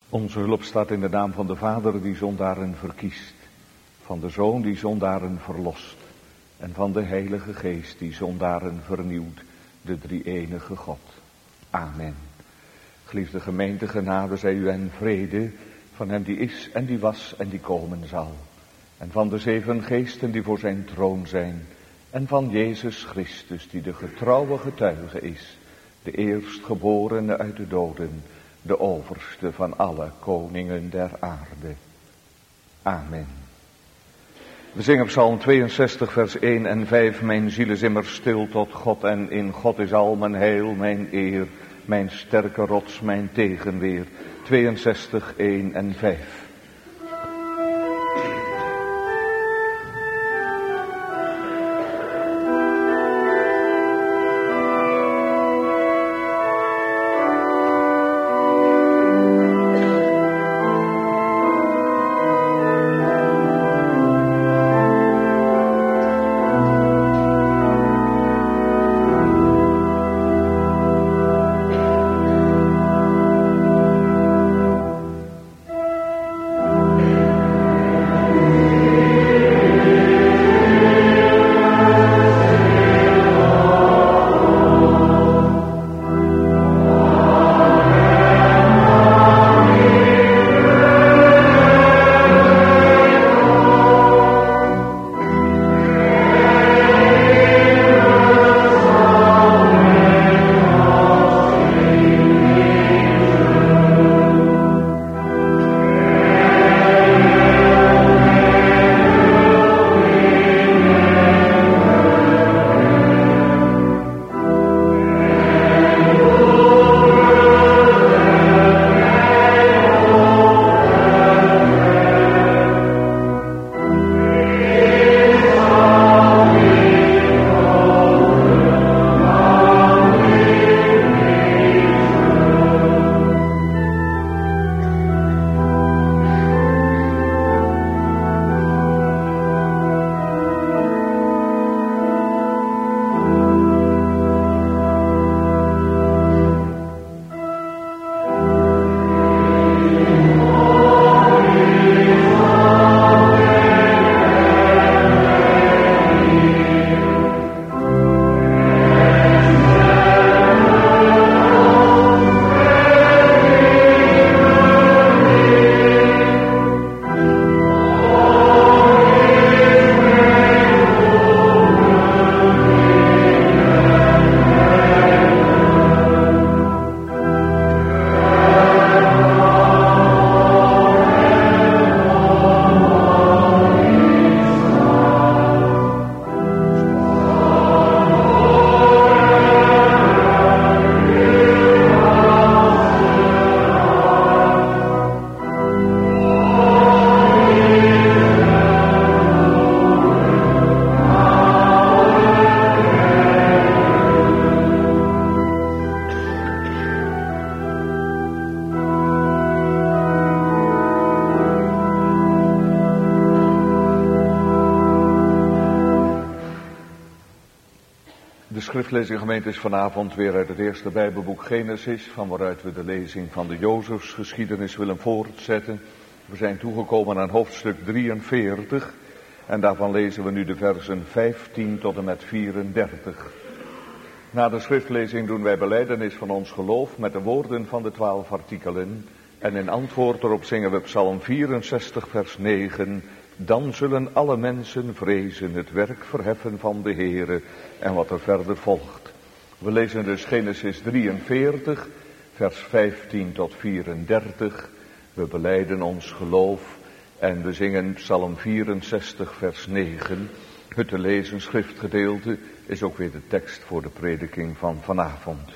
Onze hulp staat in de naam van de Vader die zondaren verkiest, van de Zoon die zondaren verlost en van de Heilige Geest die zondaren vernieuwt, de drie-enige God. Amen. Geliefde gemeente, genade zij u en vrede van hem die is en die was en die komen zal. En van de 7 geesten die voor zijn troon zijn. En van Jezus Christus die de getrouwe getuige is, de eerstgeborene uit de doden, de overste van alle koningen der aarde. Amen. We zingen Psalm 62 vers 1 en 5. Mijn ziel is immer stil tot God en in God is al mijn heil, mijn eer, mijn sterke rots, mijn tegenweer. 62, 1 en 5. De schriftlezing, gemeente, is vanavond weer uit het eerste Bijbelboek Genesis, van waaruit we de lezing van de Jozefsgeschiedenis willen voortzetten. We zijn toegekomen aan hoofdstuk 43 en daarvan lezen we nu de versen 15 tot en met 34. Na de schriftlezing doen wij belijdenis van ons geloof met de woorden van de 12 artikelen. En in antwoord erop zingen we Psalm 64 vers 9. Dan zullen alle mensen vrezen, het werk verheffen van de Heere en wat er verder volgt. We lezen dus Genesis 43 vers 15 tot 34. We belijden ons geloof en we zingen Psalm 64 vers 9. Het te lezen schriftgedeelte is ook weer de tekst voor de prediking van vanavond.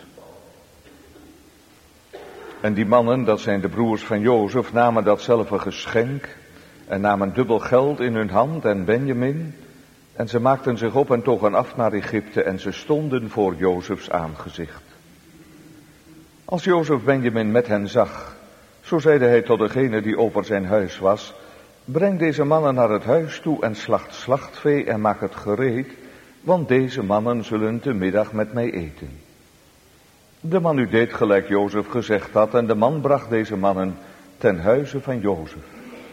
En die mannen, dat zijn de broers van Jozef, namen datzelfde geschenk en namen dubbel geld in hun hand en Benjamin. En ze maakten zich op en togen af naar Egypte en ze stonden voor Jozefs aangezicht. Als Jozef Benjamin met hen zag, zo zeide hij tot degene die over zijn huis was: breng deze mannen naar het huis toe en slacht slachtvee en maak het gereed, want deze mannen zullen te middag met mij eten. De man nu deed gelijk Jozef gezegd had en de man bracht deze mannen ten huize van Jozef.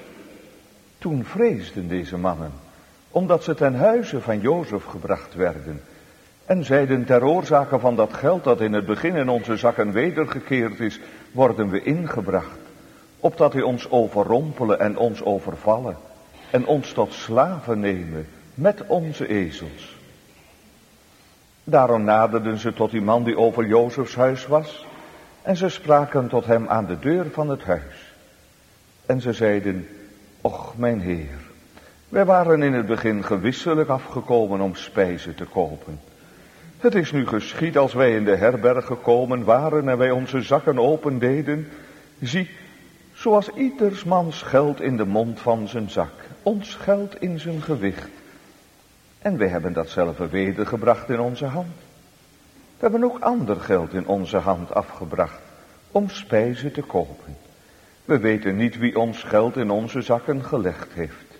Toen vreesden deze mannen, omdat ze ten huize van Jozef gebracht werden, en zeiden ter oorzake van dat geld dat in het begin in onze zakken wedergekeerd is, worden we ingebracht, opdat hij ons overrompelen en ons overvallen, en ons tot slaven nemen met onze ezels. Daarom naderden ze tot die man die over Jozefs huis was, en ze spraken tot hem aan de deur van het huis. En ze zeiden, och mijn Heer, wij waren in het begin gewisselijk afgekomen om spijzen te kopen. Het is nu geschied als wij in de herberg gekomen waren en wij onze zakken opendeden. Zie, zoals ieders mans geld in de mond van zijn zak, ons geld in zijn gewicht. En wij hebben datzelfde wedergebracht in onze hand. We hebben ook ander geld in onze hand afgebracht om spijzen te kopen. We weten niet wie ons geld in onze zakken gelegd heeft.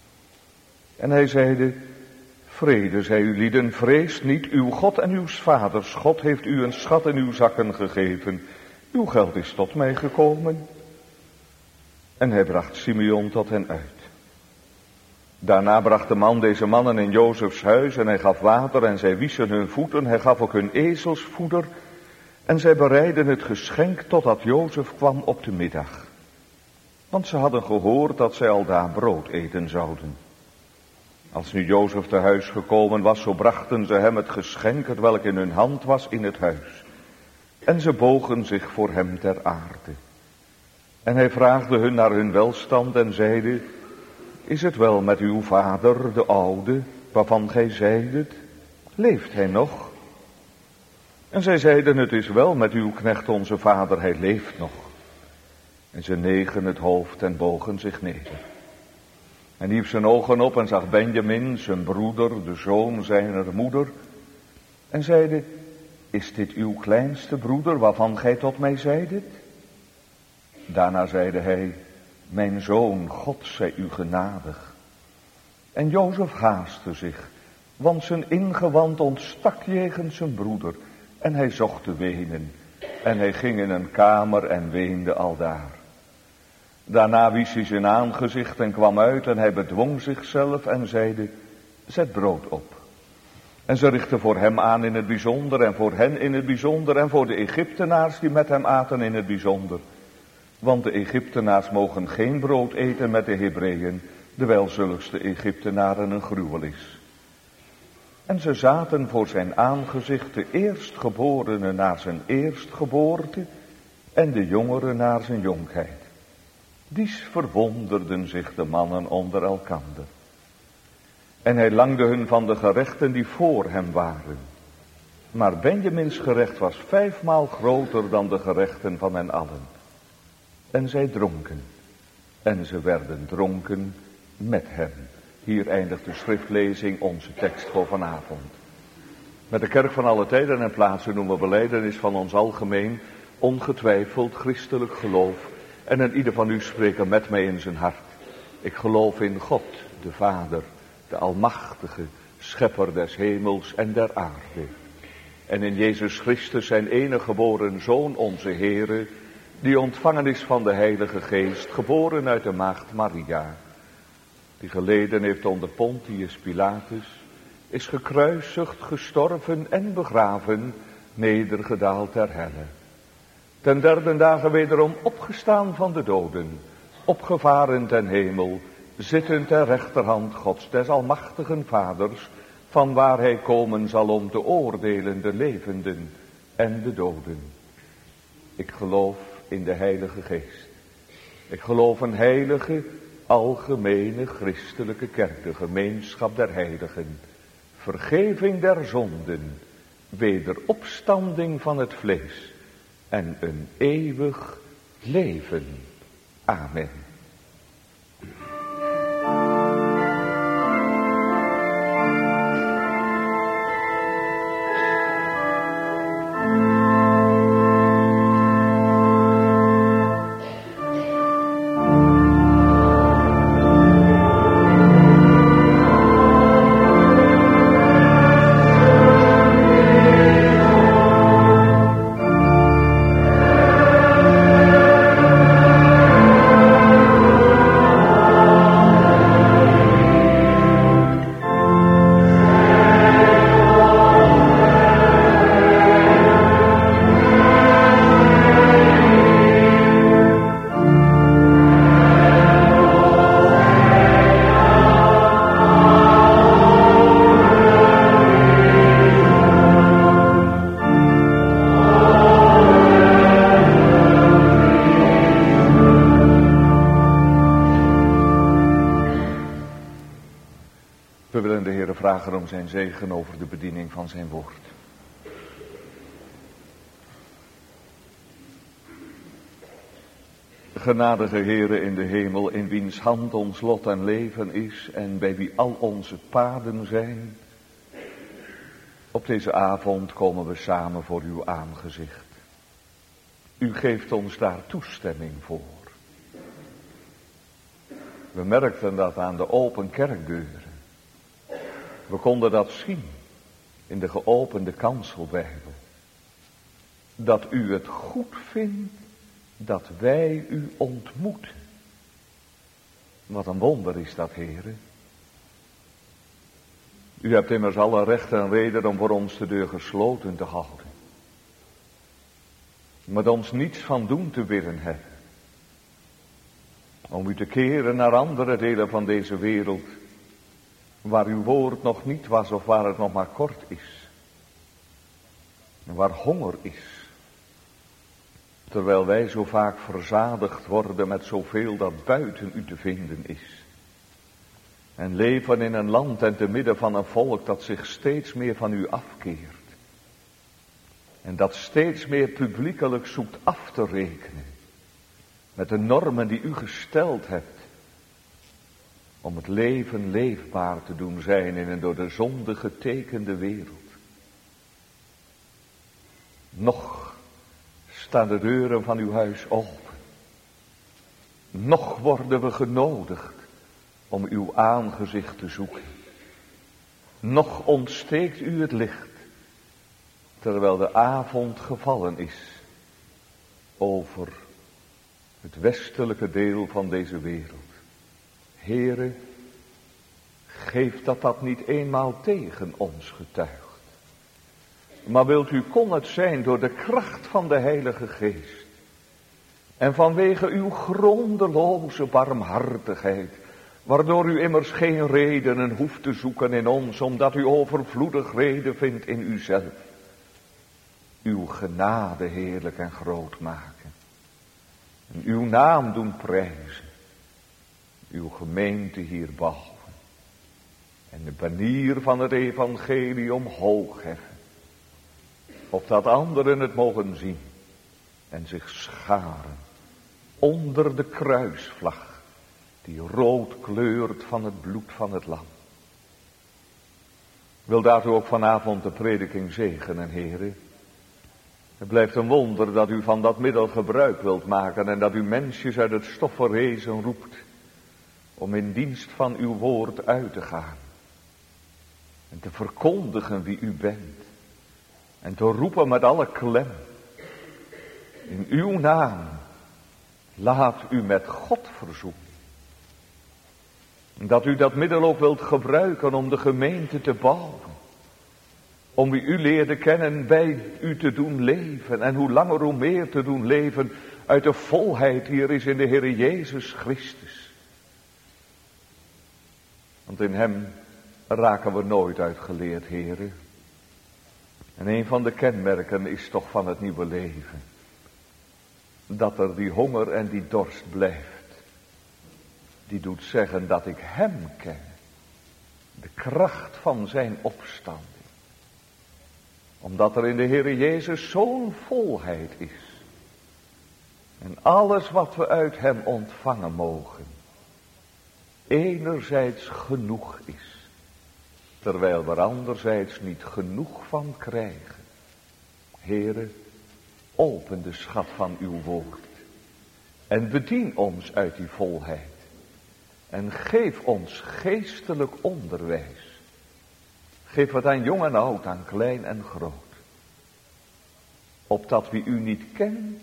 En hij zeide, vrede zij u lieden, vreest niet, uw God en uw vaders God heeft u een schat in uw zakken gegeven. Uw geld is tot mij gekomen. En hij bracht Simeon tot hen uit. Daarna bracht de man deze mannen in Jozefs huis en hij gaf water en zij wieschen hun voeten. Hij gaf ook hun ezelsvoeder en zij bereidden het geschenk totdat Jozef kwam op de middag. Want ze hadden gehoord dat zij aldaar brood eten zouden. Als nu Jozef te huis gekomen was, zo brachten ze hem het geschenk, hetwelk in hun hand was, in het huis. En ze bogen zich voor hem ter aarde. En hij vraagde hun naar hun welstand en zeide, is het wel met uw vader, de oude, waarvan gij zeidet, leeft hij nog? En zij zeiden, het is wel met uw knecht onze vader, hij leeft nog. En ze negen het hoofd en bogen zich neder. En hief zijn ogen op en zag Benjamin, zijn broeder, de zoon zijner moeder, en zeide, is dit uw kleinste broeder, waarvan gij tot mij zeidet? Daarna zeide hij, mijn zoon, God zij u genadig. En Jozef haastte zich, want zijn ingewand ontstak jegens zijn broeder, en hij zocht te wenen. En hij ging in een kamer en weende aldaar. Daarna wiesch hij zijn aangezicht en kwam uit en hij bedwong zichzelf en zeide, zet brood op. En ze richtten voor hem aan in het bijzonder en voor hen in het bijzonder en voor de Egyptenaars die met hem aten in het bijzonder. Want de Egyptenaars mogen geen brood eten met de Hebreeën, terwijl zulks de Egyptenaren een gruwel is. En ze zaten voor zijn aangezicht de eerstgeborene naar zijn eerstgeboorte en de jongere naar zijn jonkheid. Dies verwonderden zich de mannen onder elkander. En hij langde hun van de gerechten die voor hem waren. Maar Benjamins gerecht was 5-maal groter dan de gerechten van hen allen. En zij dronken. En ze werden dronken met hem. Hier eindigt de schriftlezing, onze tekst voor vanavond. Met de kerk van alle tijden en plaatsen doen we belijdenis van ons algemeen, ongetwijfeld christelijk geloof. En een ieder van u spreken met mij in zijn hart. Ik geloof in God, de Vader, de Almachtige, Schepper des hemels en der aarde. En in Jezus Christus zijn enige geboren Zoon, onze Heere, die ontvangen is van de Heilige Geest, geboren uit de maagd Maria. Die geleden heeft onder Pontius Pilatus, is gekruisigd, gestorven en begraven, nedergedaald ter helle. Ten derde dagen wederom opgestaan van de doden, opgevaren ten hemel, zittend ter rechterhand Gods des almachtigen Vaders, van waar hij komen zal om te oordelen de levenden en de doden. Ik geloof in de Heilige Geest. Ik geloof een heilige, algemene christelijke kerk, de gemeenschap der heiligen, vergeving der zonden, wederopstanding van het vlees en een eeuwig leven. Amen. willen de Heere vragen om zijn zegen over de bediening van zijn woord. Genadige Heere in de hemel, in wiens hand ons lot en leven is en bij wie al onze paden zijn. Op deze avond komen we samen voor uw aangezicht. U geeft ons daar toestemming voor. We merkten dat aan de open kerkdeuren. We konden dat zien in de geopende kanselbijbel. Dat u het goed vindt dat wij u ontmoeten. Wat een wonder is dat, Heere. U hebt immers alle recht en reden om voor ons de deur gesloten te houden. Met ons niets van doen te willen hebben. Om u te keren naar andere delen van deze wereld, waar uw woord nog niet was of waar het nog maar kort is. En waar honger is. Terwijl wij zo vaak verzadigd worden met zoveel dat buiten u te vinden is. En leven in een land en te midden van een volk dat zich steeds meer van u afkeert. En dat steeds meer publiekelijk zoekt af te rekenen. Met de normen die u gesteld hebt. Om het leven leefbaar te doen zijn in een door de zonde getekende wereld. Nog staan de deuren van uw huis open. Nog worden we genodigd om uw aangezicht te zoeken. Nog ontsteekt u het licht, terwijl de avond gevallen is over het westelijke deel van deze wereld. Heere, geef dat niet eenmaal tegen ons getuigt. Maar wilt u, kon het zijn door de kracht van de Heilige Geest. En vanwege uw grondeloze barmhartigheid, waardoor u immers geen redenen hoeft te zoeken in ons, omdat u overvloedig reden vindt in uzelf. Uw genade heerlijk en groot maken. En uw naam doen prijzen. Uw gemeente hier bouwen. En de banier van het evangelie omhoog heffen. Opdat anderen het mogen zien. En zich scharen. Onder de kruisvlag. Die rood kleurt van het bloed van het lam. Wil daartoe ook vanavond de prediking zegenen, heren. Het blijft een wonder dat u van dat middel gebruik wilt maken. En dat u mensjes uit het stof verrezen roept. Om in dienst van uw woord uit te gaan. En te verkondigen wie u bent. En te roepen met alle klem. In uw naam. Laat u met God verzoenen. Dat u dat middel ook wilt gebruiken om de gemeente te bouwen. Om wie u leerde kennen bij u te doen leven. En hoe langer hoe meer te doen leven uit de volheid die er is in de Heer Jezus Christus. Want in hem raken we nooit uitgeleerd, heren. En een van de kenmerken is toch van het nieuwe leven. Dat er die honger en die dorst blijft. Die doet zeggen dat ik hem ken. De kracht van zijn opstanding. Omdat er in de Heer Jezus zo'n volheid is. En alles wat we uit hem ontvangen mogen. Enerzijds genoeg is. Terwijl we er anderzijds niet genoeg van krijgen. Heere, open de schat van uw woord. En bedien ons uit die volheid. En geef ons geestelijk onderwijs. Geef het aan jong en oud, aan klein en groot. Opdat wie u niet kent,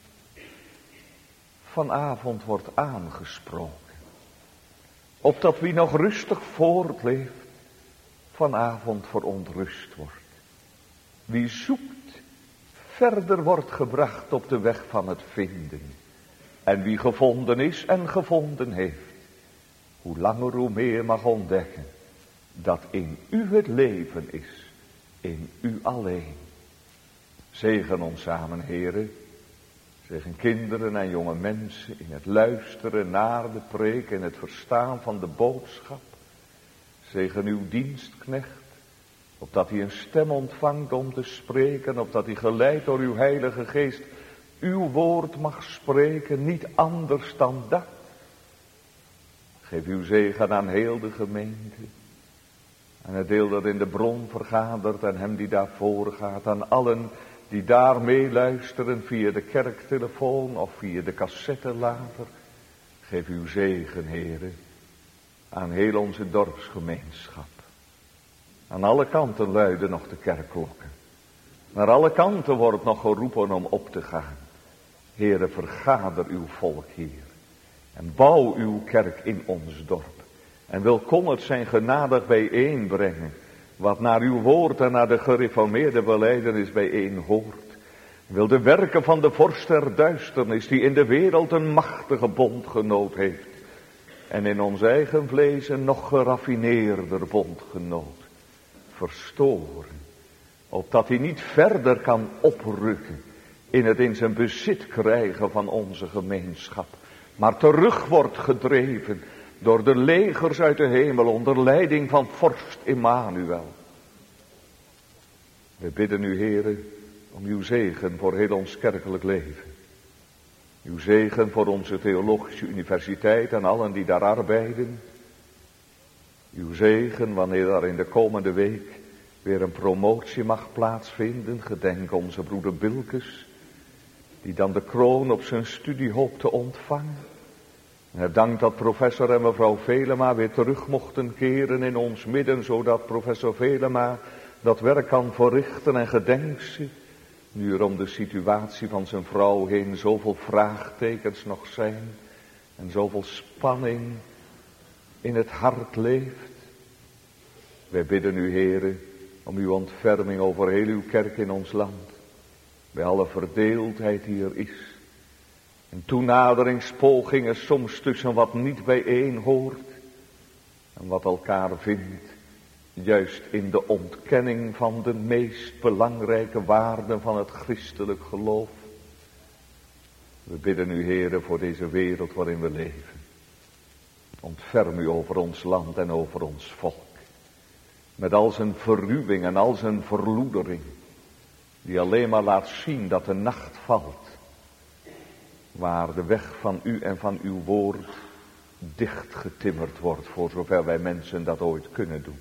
vanavond wordt aangesproken. Opdat wie nog rustig voortleeft, vanavond verontrust wordt. Wie zoekt, verder wordt gebracht op de weg van het vinden. En wie gevonden is en gevonden heeft, hoe langer hoe meer mag ontdekken, dat in u het leven is, in u alleen. Zegen ons samen, Heere. Zegen kinderen en jonge mensen in het luisteren naar de preek, in het verstaan van de boodschap. Zegen uw dienstknecht, opdat hij een stem ontvangt om te spreken, opdat hij geleid door uw Heilige Geest uw woord mag spreken, niet anders dan dat. Geef uw zegen aan heel de gemeente, aan het deel dat in de bron vergadert en hem die daarvoor gaat, aan allen die daar meeluisteren via de kerktelefoon of via de cassette later. Geef uw zegen, Heere, aan heel onze dorpsgemeenschap. Aan alle kanten luiden nog de kerkklokken. Naar alle kanten wordt nog geroepen om op te gaan. Heere, vergader uw volk hier. En bouw uw kerk in ons dorp. En wil kon het zijn genadig bijeenbrengen. Wat naar uw woord en naar de gereformeerde belijdenis bijeen hoort. Wil de werken van de vorst der duisternis, die in de wereld een machtige bondgenoot heeft. En in ons eigen vlees een nog geraffineerder bondgenoot. Verstoren. Opdat hij niet verder kan oprukken in het in zijn bezit krijgen van onze gemeenschap. Maar terug wordt gedreven door de legers uit de hemel onder leiding van vorst Immanuel. We bidden u, Heere, om uw zegen voor heel ons kerkelijk leven. Uw zegen voor onze theologische universiteit en allen die daar arbeiden. Uw zegen wanneer er in de komende week weer een promotie mag plaatsvinden. Gedenk onze broeder Bilkes, die dan de kroon op zijn studie hoopt te ontvangen. En dank dat professor en mevrouw Velema weer terug mochten keren in ons midden, zodat professor Velema dat werk kan verrichten. En gedenk ze, nu er om de situatie van zijn vrouw heen zoveel vraagtekens nog zijn en zoveel spanning in het hart leeft. Wij bidden u, Heere, om uw ontferming over heel uw kerk in ons land. Bij alle verdeeldheid die er is. En toenaderingspogingen soms tussen wat niet bijeen hoort en wat elkaar vindt. Juist in de ontkenning van de meest belangrijke waarden van het christelijk geloof. We bidden u, Heere, voor deze wereld waarin we leven. Ontferm u over ons land en over ons volk. Met al zijn verruwing en al zijn verloedering. Die alleen maar laat zien dat de nacht valt. Waar de weg van u en van uw woord dichtgetimmerd wordt. Voor zover wij mensen dat ooit kunnen doen.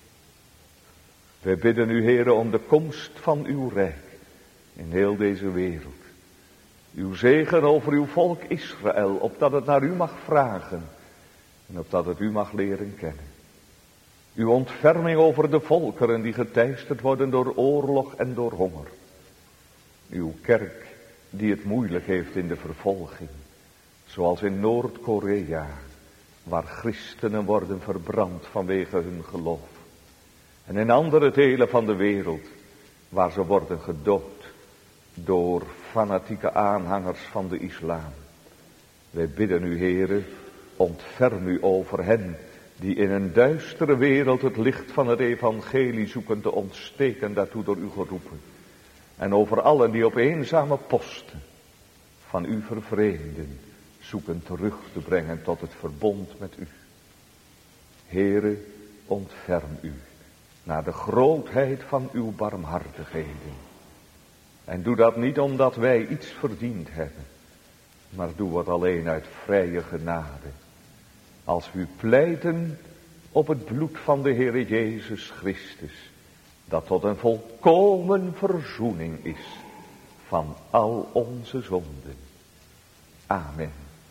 Wij bidden u, Heere, om de komst van uw rijk. In heel deze wereld. Uw zegen over uw volk Israël. Opdat het naar u mag vragen. En opdat het u mag leren kennen. Uw ontferming over de volkeren die geteisterd worden door oorlog en door honger. Uw kerk die het moeilijk heeft in de vervolging. Zoals in Noord-Korea, waar christenen worden verbrand vanwege hun geloof. En in andere delen van de wereld, waar ze worden gedood door fanatieke aanhangers van de islam. Wij bidden u, Heere, ontferm u over hen die in een duistere wereld het licht van het evangelie zoeken te ontsteken, daartoe door u geroepen. En over allen die op eenzame posten van u vervreemden, zoeken terug te brengen tot het verbond met u. Heere, ontferm u naar de grootheid van uw barmhartigheden. En doe dat niet omdat wij iets verdiend hebben, maar doe het alleen uit vrije genade. Als we pleiten op het bloed van de Heere Jezus Christus, dat tot een volkomen verzoening is van al onze zonden. Amen.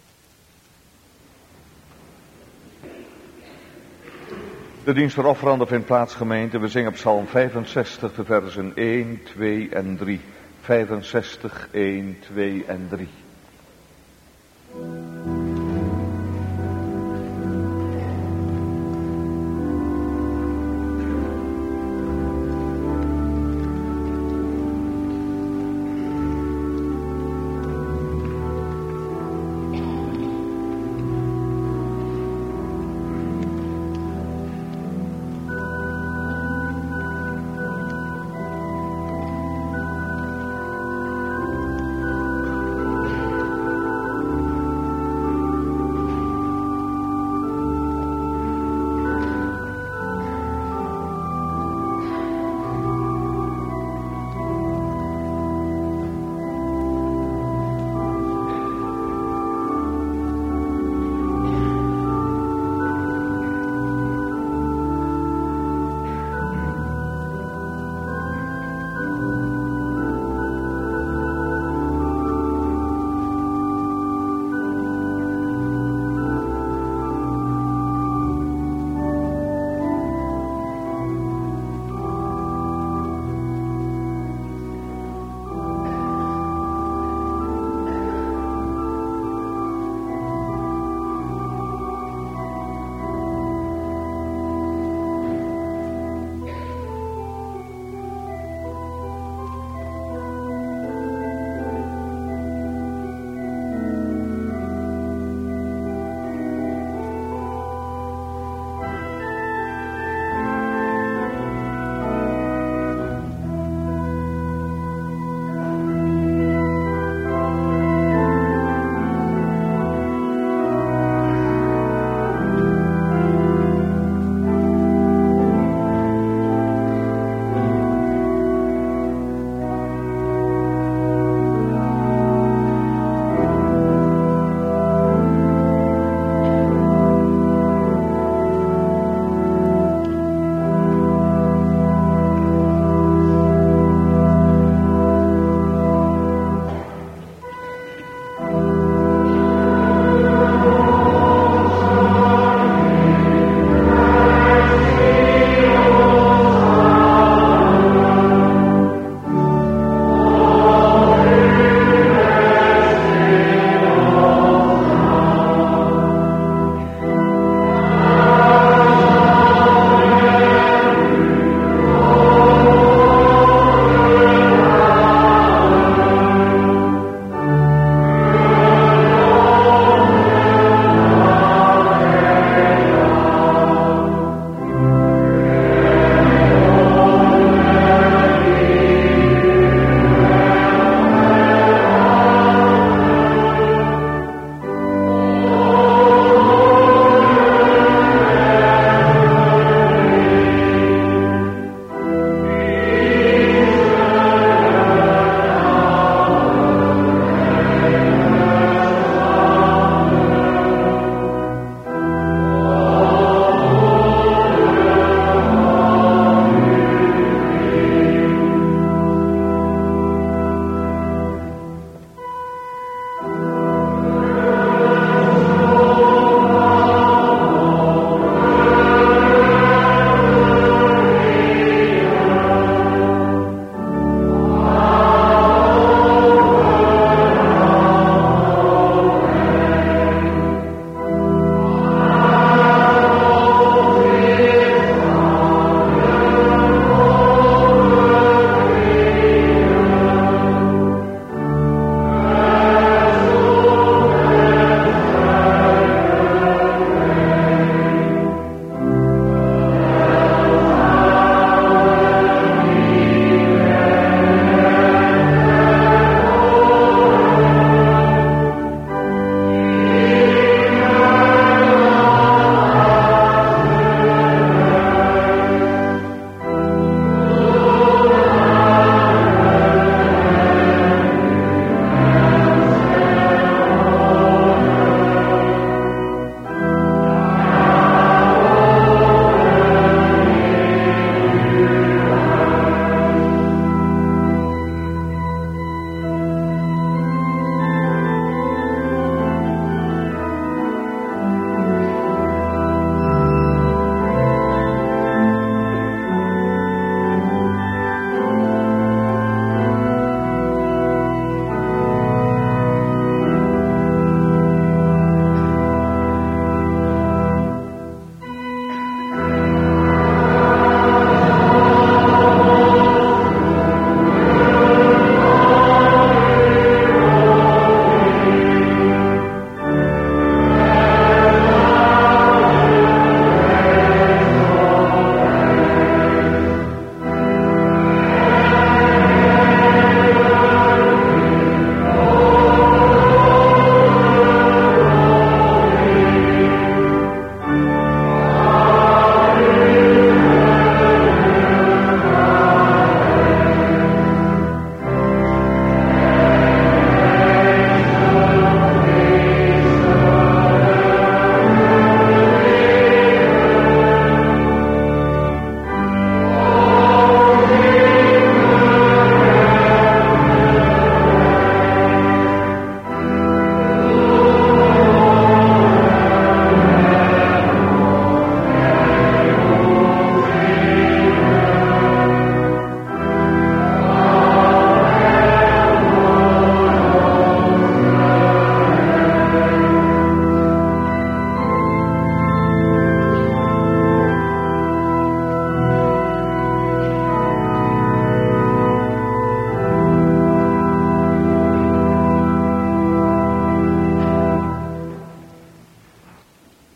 De dienst der offeranden vindt plaats, gemeente. We zingen op Psalm 65 de versen 1, 2 en 3. 65, 1, 2 en 3.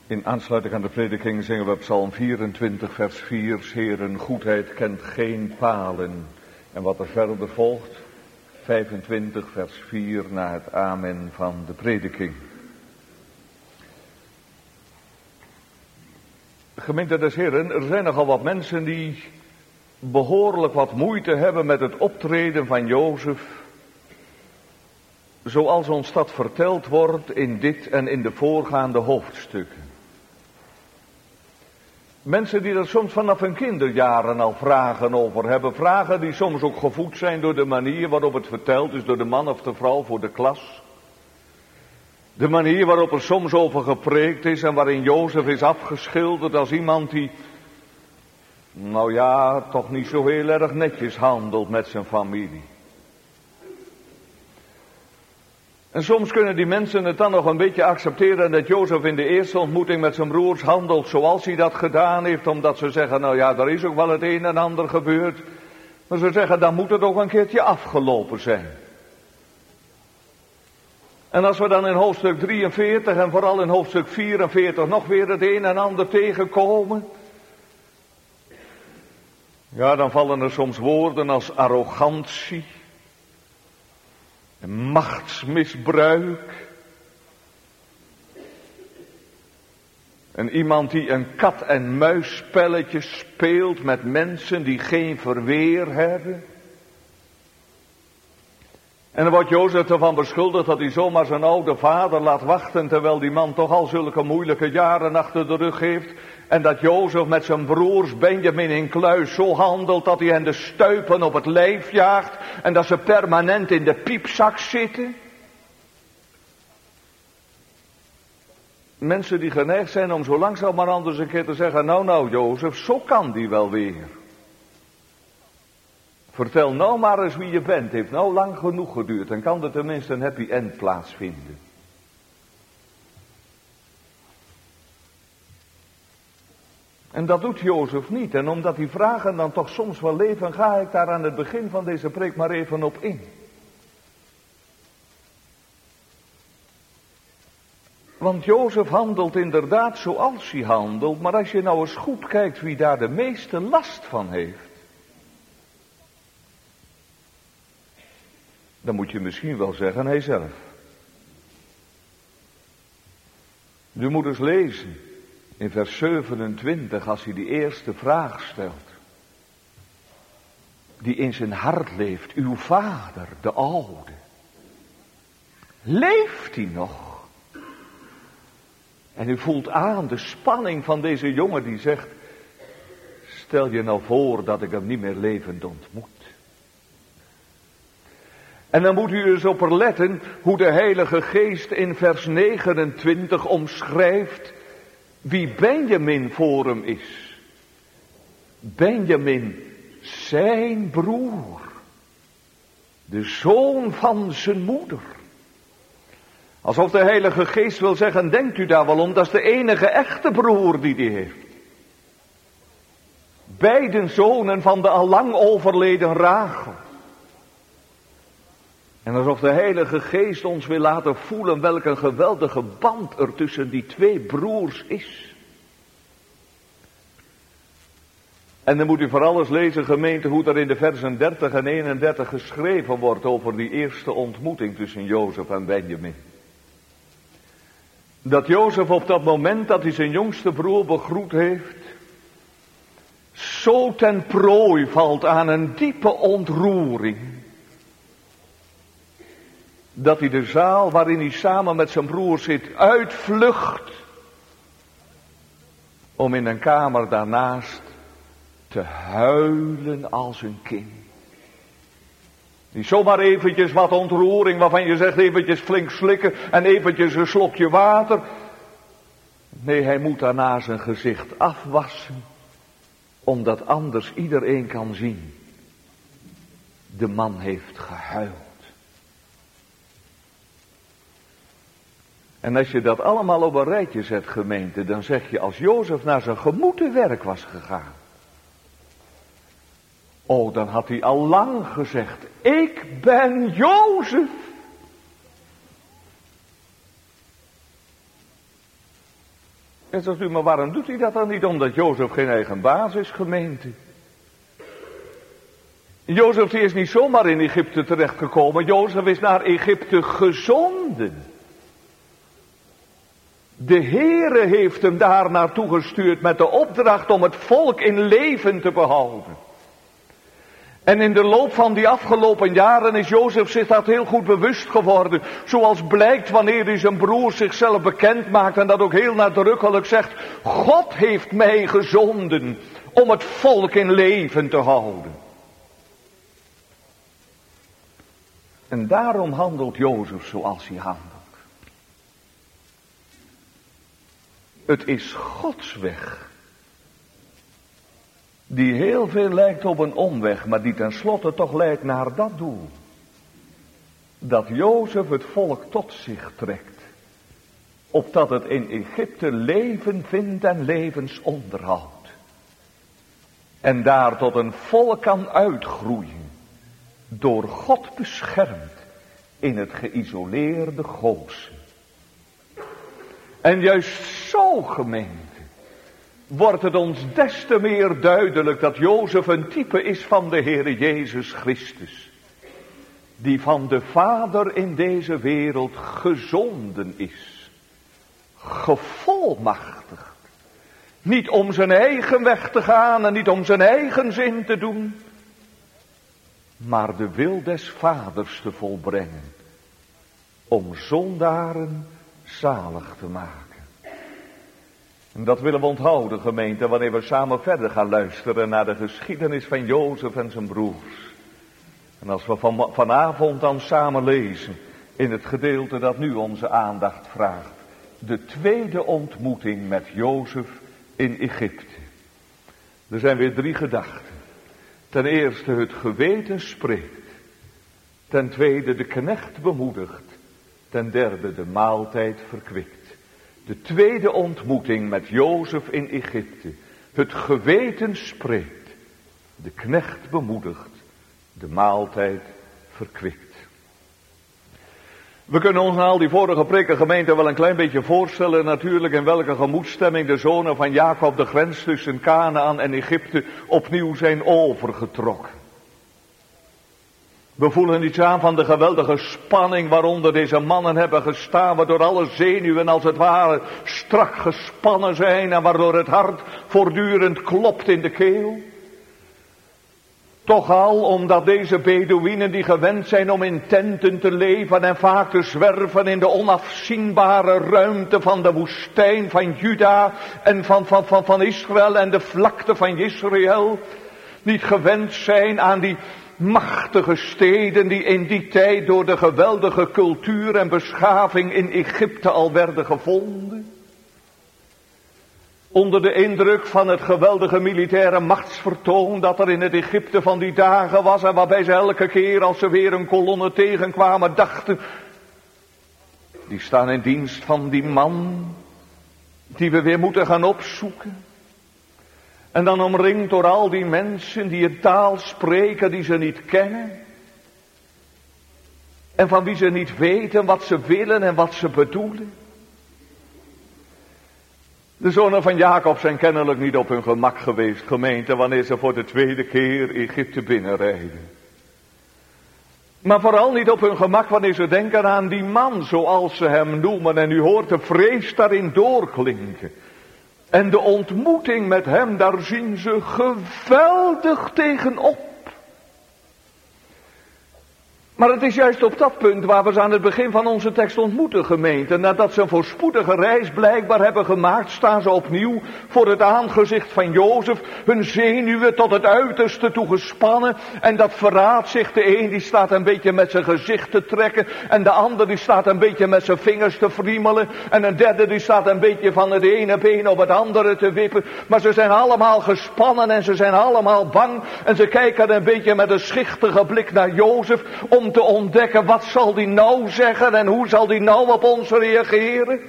In aansluiting aan de prediking zingen we Psalm 24 vers 4. Heeren, goedheid kent geen palen. En wat er verder volgt, 25 vers 4 na het amen van de prediking. Gemeente des Heren, er zijn nogal wat mensen die behoorlijk wat moeite hebben met het optreden van Jozef, zoals ons dat verteld wordt in dit en in de voorgaande hoofdstukken. Mensen die er soms vanaf hun kinderjaren al vragen over hebben. Vragen die soms ook gevoed zijn door de manier waarop het verteld is door de man of de vrouw voor de klas. De manier waarop er soms over gepreekt is en waarin Jozef is afgeschilderd als iemand die, nou ja, toch niet zo heel erg netjes handelt met zijn familie. En soms kunnen die mensen het dan nog een beetje accepteren dat Jozef in de eerste ontmoeting met zijn broers handelt zoals hij dat gedaan heeft, omdat ze zeggen, nou ja, er is ook wel het een en ander gebeurd. Maar ze zeggen, dan moet het ook een keertje afgelopen zijn. En als we dan in hoofdstuk 43 en vooral in hoofdstuk 44 nog weer het een en ander tegenkomen, ja, dan vallen er soms woorden als arrogantie, machtsmisbruik. En iemand die een kat-en-muisspelletje speelt met mensen die geen verweer hebben. En dan wordt Jozef ervan beschuldigd dat hij zomaar zijn oude vader laat wachten, terwijl die man toch al zulke moeilijke jaren achter de rug heeft. En dat Jozef met zijn broers Benjamin in kluis zo handelt dat hij hen de stuipen op het lijf jaagt en dat ze permanent in de piepzak zitten. Mensen die geneigd zijn om zo langzamerhand eens een keer te zeggen, nou Jozef, zo kan die wel weer. Vertel nou maar eens wie je bent, heeft nou lang genoeg geduurd en kan er tenminste een happy end plaatsvinden. En dat doet Jozef niet. En omdat die vragen dan toch soms wel leven, ga ik daar aan het begin van deze preek maar even op in. Want Jozef handelt inderdaad zoals hij handelt, maar als je nou eens goed kijkt wie daar de meeste last van heeft, dan moet je misschien wel zeggen hij zelf. U moet eens lezen in vers 27 als hij die eerste vraag stelt. Die in zijn hart leeft. Uw vader, de oude. Leeft hij nog? En u voelt aan de spanning van deze jongen die zegt, stel je nou voor dat ik hem niet meer levend ontmoet. En dan moet u eens op letten hoe de Heilige Geest in vers 29 omschrijft wie Benjamin voor hem is. Benjamin, zijn broer. De zoon van zijn moeder. Alsof de Heilige Geest wil zeggen, denkt u daar wel om, dat is de enige echte broer die hij heeft. Beiden zonen van de allang overleden Rachel. En alsof de Heilige Geest ons wil laten voelen welke geweldige band er tussen die twee broers is. En dan moet u vooral eens lezen, gemeente, hoe er in de versen 30 en 31 geschreven wordt over die eerste ontmoeting tussen Jozef en Benjamin. Dat Jozef op dat moment dat hij zijn jongste broer begroet heeft, zo ten prooi valt aan een diepe ontroering, dat hij de zaal waarin hij samen met zijn broer zit uitvlucht om in een kamer daarnaast te huilen als een kind. Niet zomaar eventjes wat ontroering waarvan je zegt eventjes flink slikken en eventjes een slokje water. Nee, hij moet daarna zijn gezicht afwassen, omdat anders iedereen kan zien. De man heeft gehuild. En als je dat allemaal op een rijtje zet, gemeente, dan zeg je als Jozef naar zijn gemoede werk was gegaan. Oh, dan had hij al lang gezegd, ik ben Jozef. En zegt u, maar waarom doet hij dat dan niet? Omdat Jozef geen eigen baas is, gemeente. Jozef die is niet zomaar in Egypte terechtgekomen. Jozef is naar Egypte gezonden. De Heere heeft hem daar naartoe gestuurd met de opdracht om het volk in leven te behouden. En in de loop van die afgelopen jaren is Jozef zich dat heel goed bewust geworden. Zoals blijkt wanneer hij zijn broer zichzelf bekend maakt en dat ook heel nadrukkelijk zegt. God heeft mij gezonden om het volk in leven te houden. En daarom handelt Jozef zoals hij handelt. Het is Gods weg. Die heel veel lijkt op een omweg, maar die tenslotte toch leidt naar dat doel. Dat Jozef het volk tot zich trekt. Opdat het in Egypte leven vindt en levensonderhoud. En daar tot een volk kan uitgroeien. Door God beschermd in het geïsoleerde Gozen. En juist zo, gemeente, wordt het ons des te meer duidelijk dat Jozef een type is van de Heere Jezus Christus. Die van de Vader in deze wereld gezonden is. Gevolmachtigd. Niet om zijn eigen weg te gaan en niet om zijn eigen zin te doen. Maar de wil des Vaders te volbrengen. Om zondaren zalig te maken. En dat willen we onthouden, gemeente, wanneer we samen verder gaan luisteren naar de geschiedenis van Jozef en zijn broers. En als we vanavond dan samen lezen in het gedeelte dat nu onze aandacht vraagt. De tweede ontmoeting met Jozef in Egypte. Er zijn weer 3 gedachten. Ten eerste het geweten spreekt. Ten tweede de knecht bemoedigt. Ten derde de maaltijd verkwikt. De tweede ontmoeting met Jozef in Egypte. Het geweten spreekt. De knecht bemoedigt. De maaltijd verkwikt. We kunnen ons na al die vorige preken, gemeente, wel een klein beetje voorstellen natuurlijk in welke gemoedsstemming de zonen van Jacob de grens tussen Kanaan en Egypte opnieuw zijn overgetrokken. We voelen iets aan van de geweldige spanning waaronder deze mannen hebben gestaan, waardoor alle zenuwen als het ware strak gespannen zijn en waardoor het hart voortdurend klopt in de keel. Toch al omdat deze Bedouinen die gewend zijn om in tenten te leven en vaak te zwerven in de onafzienbare ruimte van de woestijn van Juda en van Israël en de vlakte van Israël, niet gewend zijn aan die machtige steden die in die tijd door de geweldige cultuur en beschaving in Egypte al werden gevonden. Onder de indruk van het geweldige militaire machtsvertoon dat er in het Egypte van die dagen was en waarbij ze elke keer als ze weer een kolonne tegenkwamen dachten, die staan in dienst van die man die we weer moeten gaan opzoeken. En dan omringd door al die mensen die een taal spreken die ze niet kennen. En van wie ze niet weten wat ze willen en wat ze bedoelen. De zonen van Jacob zijn kennelijk niet op hun gemak geweest, gemeente, wanneer ze voor de tweede keer Egypte binnenrijden. Maar vooral niet op hun gemak wanneer ze denken aan die man zoals ze hem noemen. En u hoort de vrees daarin doorklinken. En de ontmoeting met hem, daar zien ze geweldig tegenop. Maar het is juist op dat punt waar we ze aan het begin van onze tekst ontmoeten, gemeente. Nadat ze een voorspoedige reis blijkbaar hebben gemaakt, staan ze opnieuw voor het aangezicht van Jozef. Hun zenuwen tot het uiterste toe gespannen. En dat verraadt zich. De een die staat een beetje met zijn gezicht te trekken. En de ander die staat een beetje met zijn vingers te friemelen. En een derde die staat een beetje van het ene been op het andere te wippen. Maar ze zijn allemaal gespannen en ze zijn allemaal bang. En ze kijken een beetje met een schichtige blik naar Jozef om te ontdekken wat zal die nou zeggen en hoe zal die nou op ons reageren.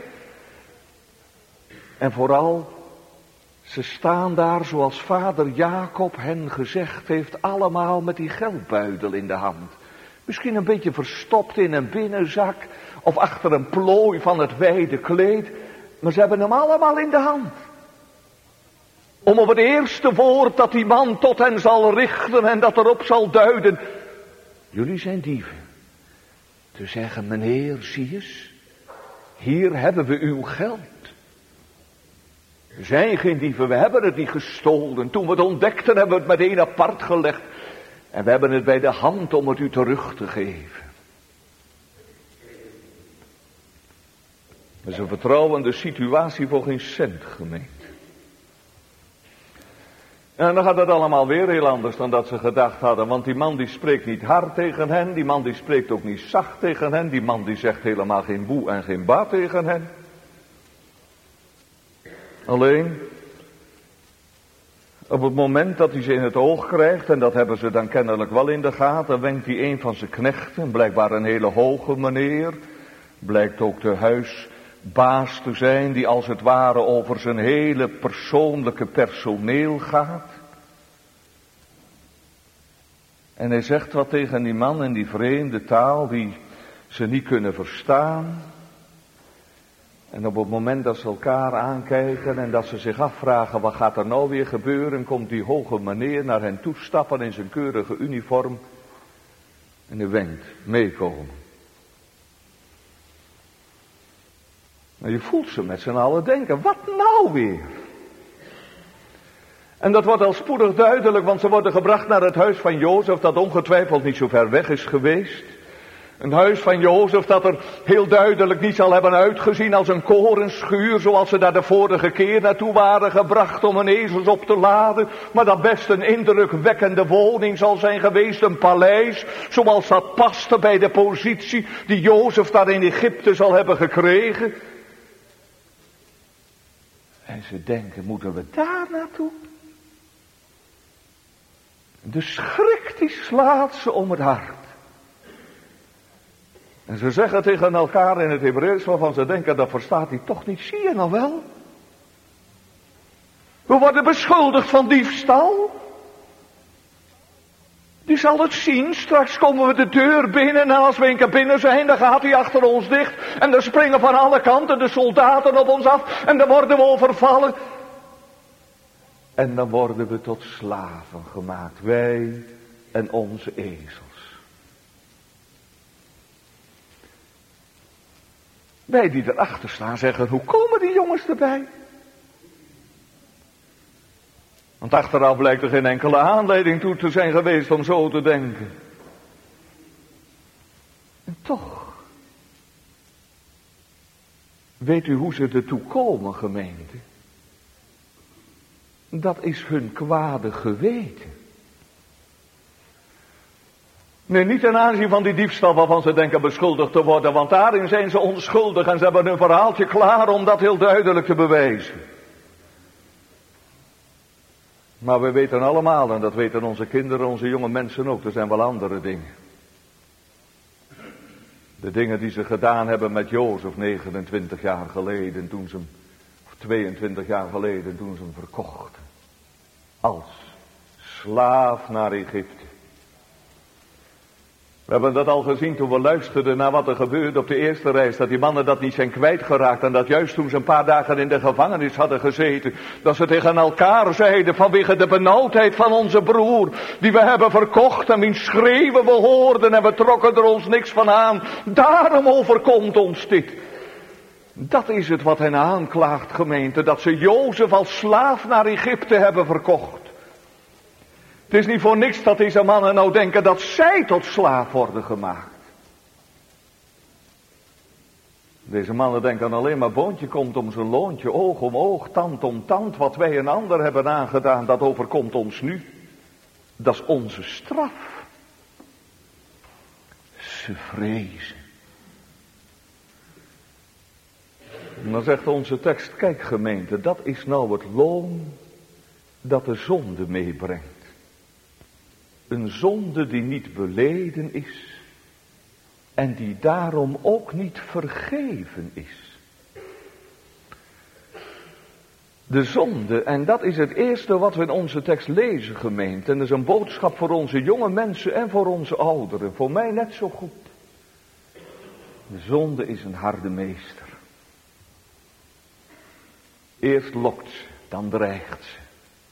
En vooral, ze staan daar zoals vader Jacob hen gezegd heeft, allemaal met die geldbuidel in de hand. Misschien een beetje verstopt in een binnenzak of achter een plooi van het wijde kleed. Maar ze hebben hem allemaal in de hand. Om op het eerste woord dat die man tot hen zal richten en dat erop zal duiden. Jullie zijn dieven. Te zeggen, meneer, zie eens. Hier hebben we uw geld. We zijn geen dieven, we hebben het niet gestolen. Toen we het ontdekten hebben we het meteen apart gelegd. En we hebben het bij de hand om het u terug te geven. Dat is een vertrouwende situatie voor geen cent, gemeente. En dan gaat het allemaal weer heel anders dan dat ze gedacht hadden. Want die man die spreekt niet hard tegen hen. Die man die spreekt ook niet zacht tegen hen. Die man die zegt helemaal geen boe en geen ba tegen hen. Alleen, op het moment dat hij ze in het oog krijgt, en dat hebben ze dan kennelijk wel in de gaten, wenkt hij een van zijn knechten, blijkbaar een hele hoge meneer, blijkt ook de huisbaas te zijn, die als het ware over zijn hele persoonlijke personeel gaat. En hij zegt wat tegen die man in die vreemde taal die ze niet kunnen verstaan. En op het moment dat ze elkaar aankijken en dat ze zich afvragen wat gaat er nou weer gebeuren, komt die hoge meneer naar hen toestappen in zijn keurige uniform. En hij wenkt, meekomen. Maar je voelt ze met z'n allen denken, wat nou weer? En dat wordt al spoedig duidelijk, want ze worden gebracht naar het huis van Jozef, dat ongetwijfeld niet zo ver weg is geweest. Een huis van Jozef dat er heel duidelijk niet zal hebben uitgezien als een korenschuur, zoals ze daar de vorige keer naartoe waren gebracht om hun ezels op te laden. Maar dat best een indrukwekkende woning zal zijn geweest, een paleis, zoals dat paste bij de positie die Jozef daar in Egypte zal hebben gekregen. En ze denken, moeten we daar naartoe? De schrik die slaat ze om het hart. En ze zeggen tegen elkaar in het Hebreeuws, waarvan ze denken, dat verstaat hij toch niet. Zie je nou wel? We worden beschuldigd van diefstal. Die zal het zien, straks komen we de deur binnen en als we een keer binnen zijn, dan gaat hij achter ons dicht. En dan springen van alle kanten de soldaten op ons af en dan worden we overvallen. En dan worden we tot slaven gemaakt, wij en onze ezels. Wij die erachter staan zeggen, hoe komen die jongens erbij? Want achteraf blijkt er geen enkele aanleiding toe te zijn geweest om zo te denken. En toch. Weet u hoe ze ertoe komen, gemeente? Dat is hun kwade geweten. Nee, niet ten aanzien van die diefstal waarvan ze denken beschuldigd te worden, want daarin zijn ze onschuldig en ze hebben hun verhaaltje klaar om dat heel duidelijk te bewijzen. Maar we weten allemaal, en dat weten onze kinderen, onze jonge mensen ook, er zijn wel andere dingen. De dingen die ze gedaan hebben met Jozef 29 jaar geleden, toen ze hem, of 22 jaar geleden, toen ze hem verkochten. Als slaaf naar Egypte. We hebben dat al gezien toen we luisterden naar wat er gebeurde op de eerste reis. Dat die mannen dat niet zijn kwijtgeraakt. En dat juist toen ze een paar dagen in de gevangenis hadden gezeten. Dat ze tegen elkaar zeiden vanwege de benauwdheid van onze broer. Die we hebben verkocht en wiens schreeuwen we hoorden en we trokken er ons niks van aan. Daarom overkomt ons dit. Dat is het wat hen aanklaagt, gemeente. Dat ze Jozef als slaaf naar Egypte hebben verkocht. Het is niet voor niks dat deze mannen nou denken dat zij tot slaaf worden gemaakt. Deze mannen denken alleen maar boontje komt om zijn loontje, oog om oog, tand om tand. Wat wij een ander hebben aangedaan, dat overkomt ons nu. Dat is onze straf. Ze vrezen. En dan zegt onze tekst, kijk gemeente, dat is nou het loon dat de zonde meebrengt. Een zonde die niet beleden is en die daarom ook niet vergeven is. De zonde, en dat is het eerste wat we in onze tekst lezen, gemeente. En dat is een boodschap voor onze jonge mensen en voor onze ouderen. Voor mij net zo goed. De zonde is een harde meester. Eerst lokt ze, dan dreigt ze.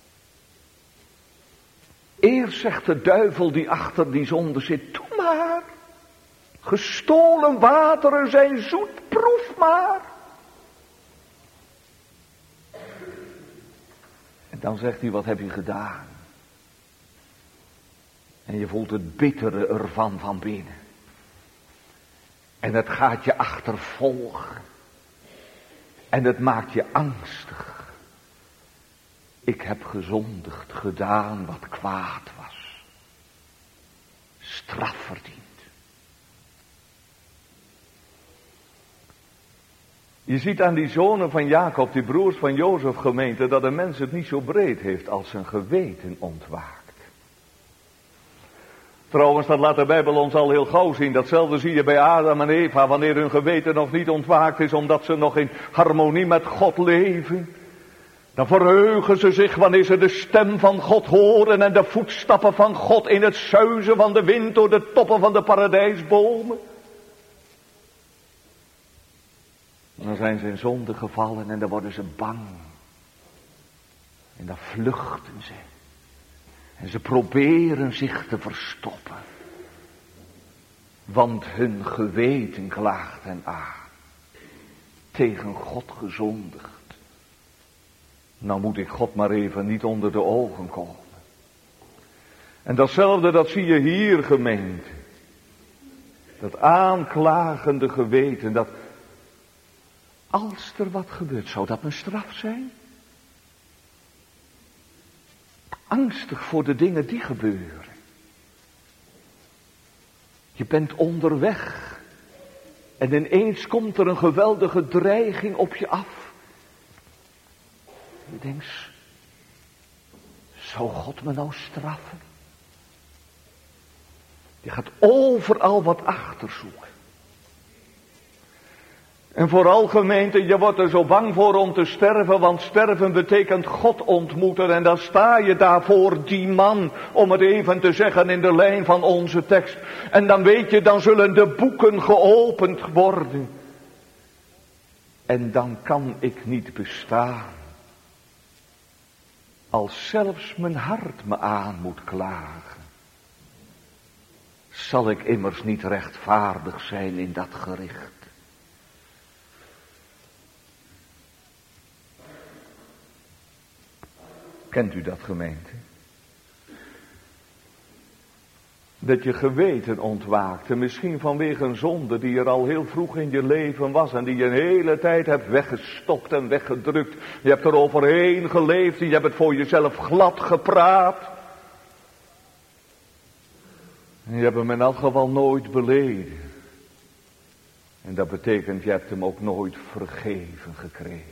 Eerst zegt de duivel die achter die zonde zit, doe maar. Gestolen wateren zijn zoet, proef maar. En dan zegt hij, wat heb je gedaan? En je voelt het bittere ervan van binnen. En het gaat je achtervolgen. En het maakt je angstig. Ik heb gezondigd, gedaan wat kwaad was. Straf verdiend. Je ziet aan die zonen van Jacob, die broers van Jozef gemeente, dat een mens het niet zo breed heeft als zijn geweten ontwaakt. Trouwens, dat laat de Bijbel ons al heel gauw zien. Datzelfde zie je bij Adam en Eva, wanneer hun geweten nog niet ontwaakt is, omdat ze nog in harmonie met God leven. Dan verheugen ze zich wanneer ze de stem van God horen en de voetstappen van God in het suizen van de wind door de toppen van de paradijsbomen. Dan zijn ze in zonde gevallen en dan worden ze bang. En dan vluchten ze. En ze proberen zich te verstoppen. Want hun geweten klaagt hen aan. Tegen God gezondigd. Nou moet ik God maar even niet onder de ogen komen. En datzelfde, dat zie je hier, gemeente. Dat aanklagende geweten, dat als er wat gebeurt, zou dat een straf zijn? Angstig voor de dingen die gebeuren. Je bent onderweg. En ineens komt er een geweldige dreiging op je af. Je denkt, zou God me nou straffen? Je gaat overal wat achterzoeken. En vooral gemeente, je wordt er zo bang voor om te sterven, want sterven betekent God ontmoeten. En dan sta je daarvoor die man, om het even te zeggen in de lijn van onze tekst. En dan weet je, dan zullen de boeken geopend worden. En dan kan ik niet bestaan. Als zelfs mijn hart me aan moet klagen. Zal ik immers niet rechtvaardig zijn in dat gericht. Kent u dat, gemeente? Dat je geweten ontwaakte, misschien vanwege een zonde die er al heel vroeg in je leven was en die je een hele tijd hebt weggestopt en weggedrukt. Je hebt er overheen geleefd en je hebt het voor jezelf glad gepraat. En je hebt hem in elk geval nooit beleden. En dat betekent, je hebt hem ook nooit vergeven gekregen.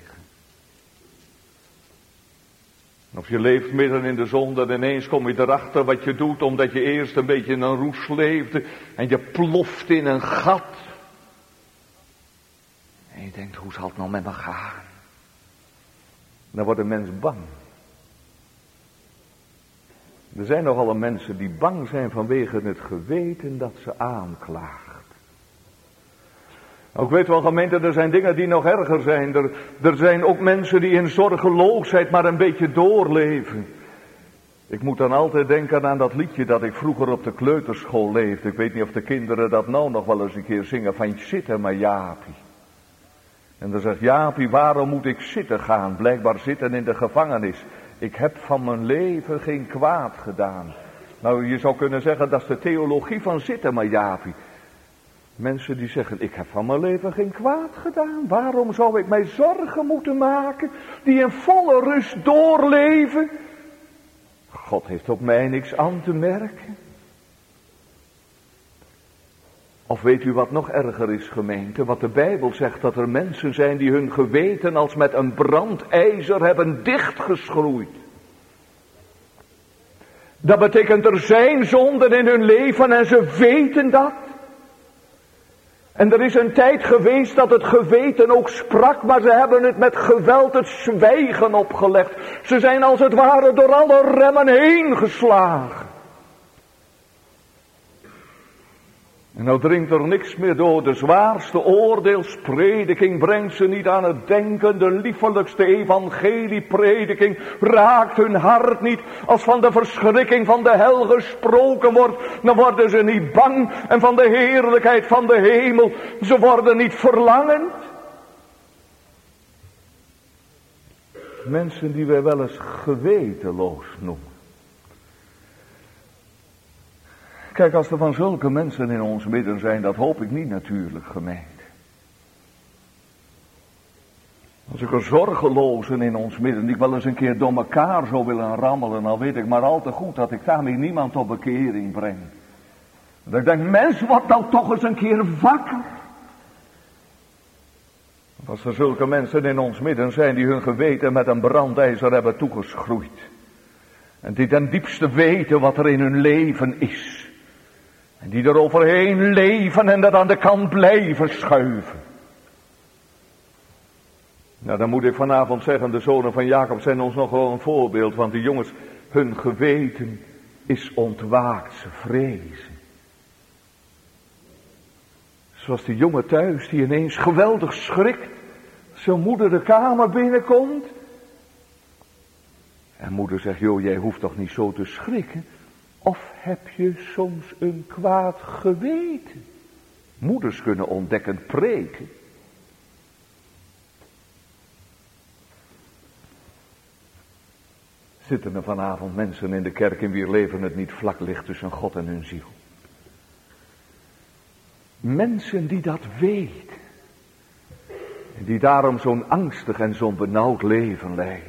Of je leeft midden in de zonde en ineens kom je erachter wat je doet, omdat je eerst een beetje in een roes leefde en je ploft in een gat. En je denkt, hoe zal het nou met me gaan? Dan wordt een mens bang. Er zijn nogal mensen die bang zijn vanwege het geweten dat ze aanklaagt. Ook weet wel, gemeente, er zijn dingen die nog erger zijn. Er zijn ook mensen die in zorgeloosheid maar een beetje doorleven. Ik moet dan altijd denken aan dat liedje dat ik vroeger op de kleuterschool leefde. Ik weet niet of de kinderen dat nou nog wel eens een keer zingen. Van zitten maar Jaapie. En dan zegt Jaapie, waarom moet ik zitten gaan? Blijkbaar zitten in de gevangenis. Ik heb van mijn leven geen kwaad gedaan. Nou, je zou kunnen zeggen, dat is de theologie van zitten maar Jaapie. Mensen die zeggen, ik heb van mijn leven geen kwaad gedaan. Waarom zou ik mij zorgen moeten maken? Die in volle rust doorleven. God heeft op mij niks aan te merken. Of weet u wat nog erger is, gemeente? Wat de Bijbel zegt, dat er mensen zijn die hun geweten als met een brandijzer hebben dichtgeschroeid. Dat betekent, er zijn zonden in hun leven en ze weten dat. En er is een tijd geweest dat het geweten ook sprak, maar ze hebben het met geweld het zwijgen opgelegd. Ze zijn als het ware door alle remmen heen geslagen. En nou dringt er niks meer door. De zwaarste oordeelsprediking brengt ze niet aan het denken. De liefelijkste evangelieprediking raakt hun hart niet. Als van de verschrikking van de hel gesproken wordt, dan worden ze niet bang. En van de heerlijkheid van de hemel, ze worden niet verlangend. Mensen die wij wel eens gewetenloos noemen. Kijk, als er van zulke mensen in ons midden zijn, dat hoop ik niet natuurlijk, gemeente. Als ik er zorgelozen in ons midden, die ik wel eens een keer door elkaar zou willen rammelen, dan weet ik maar al te goed dat ik daarmee niemand tot bekering breng. Dat ik denk, mens, word nou toch eens een keer wakker. Als er zulke mensen in ons midden zijn die hun geweten met een brandijzer hebben toegeschroeid. En die ten diepste weten wat er in hun leven is. En die er overheen leven en dat aan de kant blijven schuiven. Nou, dan moet ik vanavond zeggen, de zonen van Jacob zijn ons nog wel een voorbeeld. Want die jongens, hun geweten is ontwaakt, ze vrezen. Zoals die jongen thuis die ineens geweldig schrikt. Zijn moeder de kamer binnenkomt. En moeder zegt, joh, jij hoeft toch niet zo te schrikken. Of heb je soms een kwaad geweten? Moeders kunnen ontdekkend preken. Zitten er vanavond mensen in de kerk in wier leven het niet vlak ligt tussen God en hun ziel? Mensen die dat weten. En die daarom zo'n angstig en zo'n benauwd leven leiden.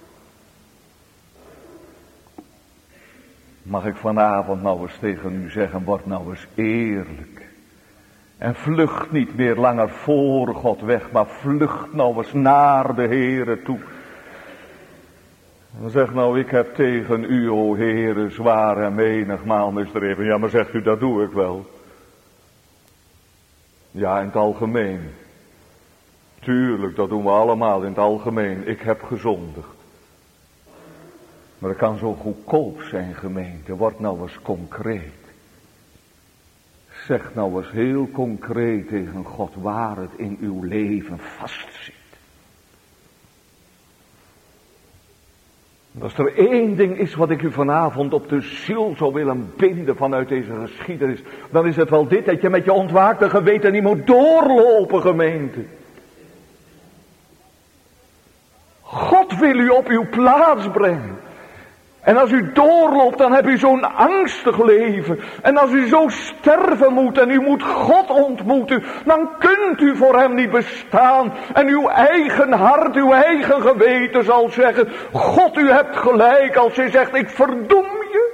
Mag ik vanavond nou eens tegen u zeggen, word nou eens eerlijk. En vlucht niet meer langer voor God weg, maar vlucht nou eens naar de Heere toe. En zeg nou, ik heb tegen u, o Heere, zwaar en menigmaal misdreven. Ja, maar zegt u, dat doe ik wel. Ja, in het algemeen. Tuurlijk, dat doen we allemaal in het algemeen. Ik heb gezondigd. Maar het kan zo goedkoop zijn, gemeente. Word nou eens concreet. Zeg nou eens heel concreet tegen God waar het in uw leven vastzit. Als er één ding is wat ik u vanavond op de ziel zou willen binden vanuit deze geschiedenis, dan is het wel dit, dat je met je ontwaakte geweten niet moet doorlopen, gemeente. God wil u op uw plaats brengen. En als u doorloopt, dan hebt u zo'n angstig leven. En als u zo sterven moet en u moet God ontmoeten, dan kunt u voor hem niet bestaan. En uw eigen hart, uw eigen geweten zal zeggen, God, u hebt gelijk als u zegt, ik verdoem je.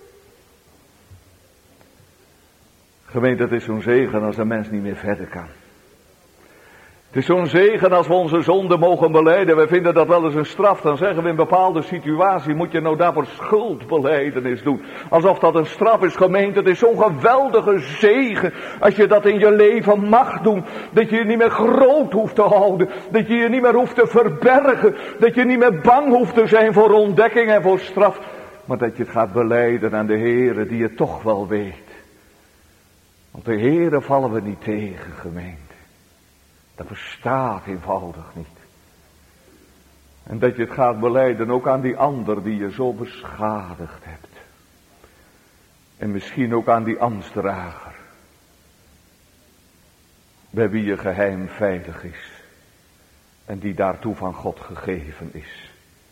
Gemeente, het is zo'n zegen als een mens niet meer verder kan. Het is zo'n zegen als we onze zonde mogen belijden. We vinden dat wel eens een straf. Dan zeggen we in bepaalde situatie, moet je nou daarvoor schuldbelijdenis doen. Alsof dat een straf is, gemeente. Het is zo'n geweldige zegen. Als je dat in je leven mag doen. Dat je je niet meer groot hoeft te houden. Dat je je niet meer hoeft te verbergen. Dat je niet meer bang hoeft te zijn voor ontdekking en voor straf. Maar dat je het gaat belijden aan de Heere die het toch wel weet. Want de Heere vallen we niet tegen, gemeente. Dat bestaat eenvoudig niet. En dat je het gaat belijden ook aan die ander die je zo beschadigd hebt. En misschien ook aan die ambtsdrager. Bij wie je geheim veilig is. En die daartoe van God gegeven is.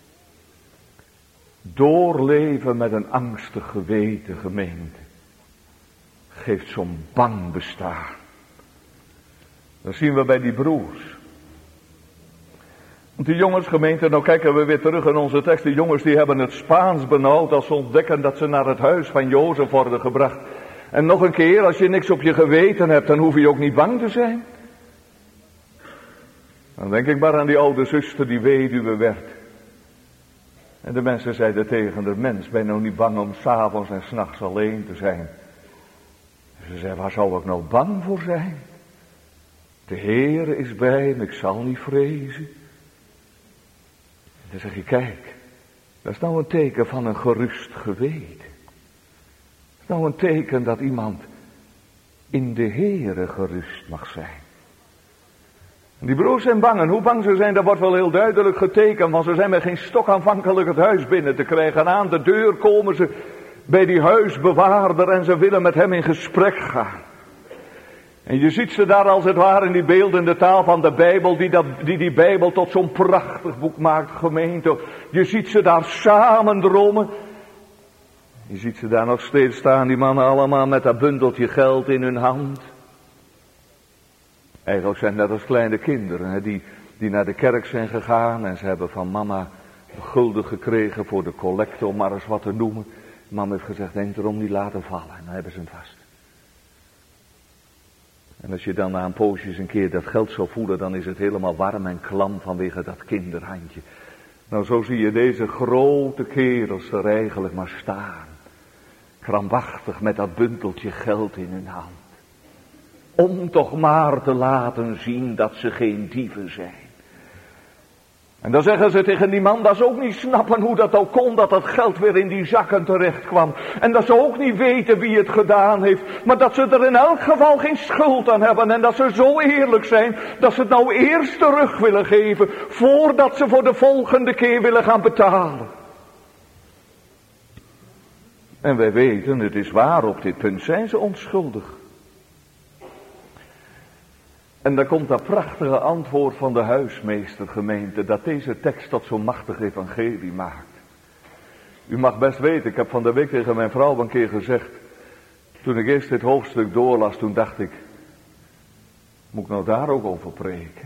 Doorleven met een angstig geweten, gemeente. Geeft zo'n bang bestaan. Dat zien we bij die broers. Want die jongens, gemeente, nou kijken we weer terug in onze tekst. Die jongens die hebben het Spaans benauwd als ze ontdekken dat ze naar het huis van Jozef worden gebracht. En nog een keer, als je niks op je geweten hebt, dan hoef je ook niet bang te zijn. Dan denk ik maar aan die oude zuster die weduwe werd. En de mensen zeiden tegen de mens, ben je nou niet bang om 's avonds en 's nachts alleen te zijn? Ze zei, waar zou ik nou bang voor zijn? De Heere is bij me, ik zal niet vrezen. Dan zeg je, kijk, dat is nou een teken van een gerust geweten. Dat is nou een teken dat iemand in de Heere gerust mag zijn. En die broers zijn bang. En hoe bang ze zijn, dat wordt wel heel duidelijk getekend. Want ze zijn met geen stok aanvankelijk het huis binnen te krijgen. En aan de deur komen ze bij die huisbewaarder en ze willen met hem in gesprek gaan. En je ziet ze daar als het ware in die beeldende taal van de Bijbel, die Bijbel tot zo'n prachtig boek maakt, gemeente. Je ziet ze daar samen dromen. Je ziet ze daar nog steeds staan, die mannen allemaal met dat bundeltje geld in hun hand. Eigenlijk zijn dat als kleine kinderen, hè, die naar de kerk zijn gegaan en ze hebben van mama gulden gekregen voor de collecte, om maar eens wat te noemen. Mama heeft gezegd, denk erom, niet laten vallen. En dan hebben ze hem vast. En als je dan na een poosje een keer dat geld zou voelen, dan is het helemaal warm en klam vanwege dat kinderhandje. Nou, zo zie je deze grote kerels er eigenlijk maar staan. Krampachtig met dat bundeltje geld in hun hand. Om toch maar te laten zien dat ze geen dieven zijn. En dan zeggen ze tegen die man dat ze ook niet snappen hoe dat ook kon, dat dat geld weer in die zakken terecht kwam. En dat ze ook niet weten wie het gedaan heeft, maar dat ze er in elk geval geen schuld aan hebben. En dat ze zo eerlijk zijn, dat ze het nou eerst terug willen geven, voordat ze voor de volgende keer willen gaan betalen. En wij weten, het is waar, op dit punt zijn ze onschuldig. En dan komt dat prachtige antwoord van de huismeester, gemeente, dat deze tekst tot zo'n machtig evangelie maakt. U mag best weten, ik heb van de week tegen mijn vrouw een keer gezegd, toen ik eerst dit hoofdstuk doorlas, toen dacht ik, moet ik nou daar ook over preken?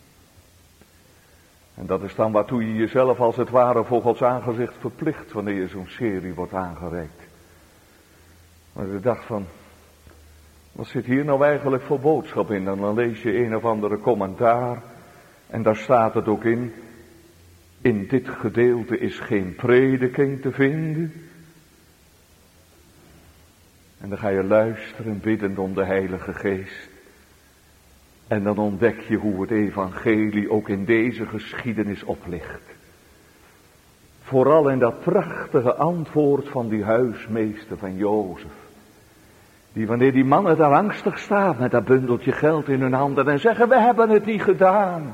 En dat is dan waartoe je jezelf als het ware voor Gods aangezicht verplicht, wanneer je zo'n serie wordt aangereikt. Maar ik dacht van, wat zit hier nou eigenlijk voor boodschap in? En dan lees je een of andere commentaar. En daar staat het ook in. In dit gedeelte is geen prediking te vinden. En dan ga je luisteren, biddend om de Heilige Geest. En dan ontdek je hoe het evangelie ook in deze geschiedenis oplicht. Vooral in dat prachtige antwoord van die huismeester van Jozef. Die wanneer die mannen daar angstig staan met dat bundeltje geld in hun handen en zeggen, we hebben het niet gedaan.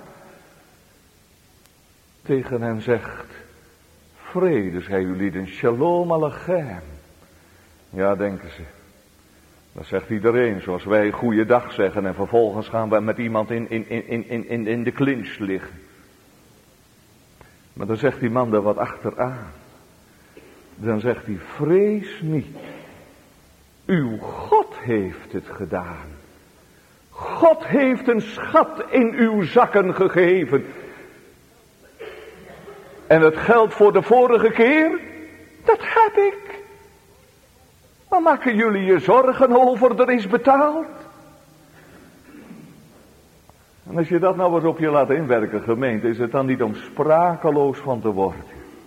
Tegen hen zegt, vrede zij ulieden, shalom alechem. Ja, denken ze. Dat zegt iedereen, zoals wij goeiedag zeggen en vervolgens gaan we met iemand in de clinch liggen. Maar dan zegt die man er wat achteraan. Dan zegt hij, vrees niet. Uw God heeft het gedaan. God heeft een schat in uw zakken gegeven. En het geld voor de vorige keer, dat heb ik. Maar maken jullie je zorgen over, er is betaald? En als je dat nou eens op je laat inwerken, gemeente, is het dan niet om sprakeloos van te worden.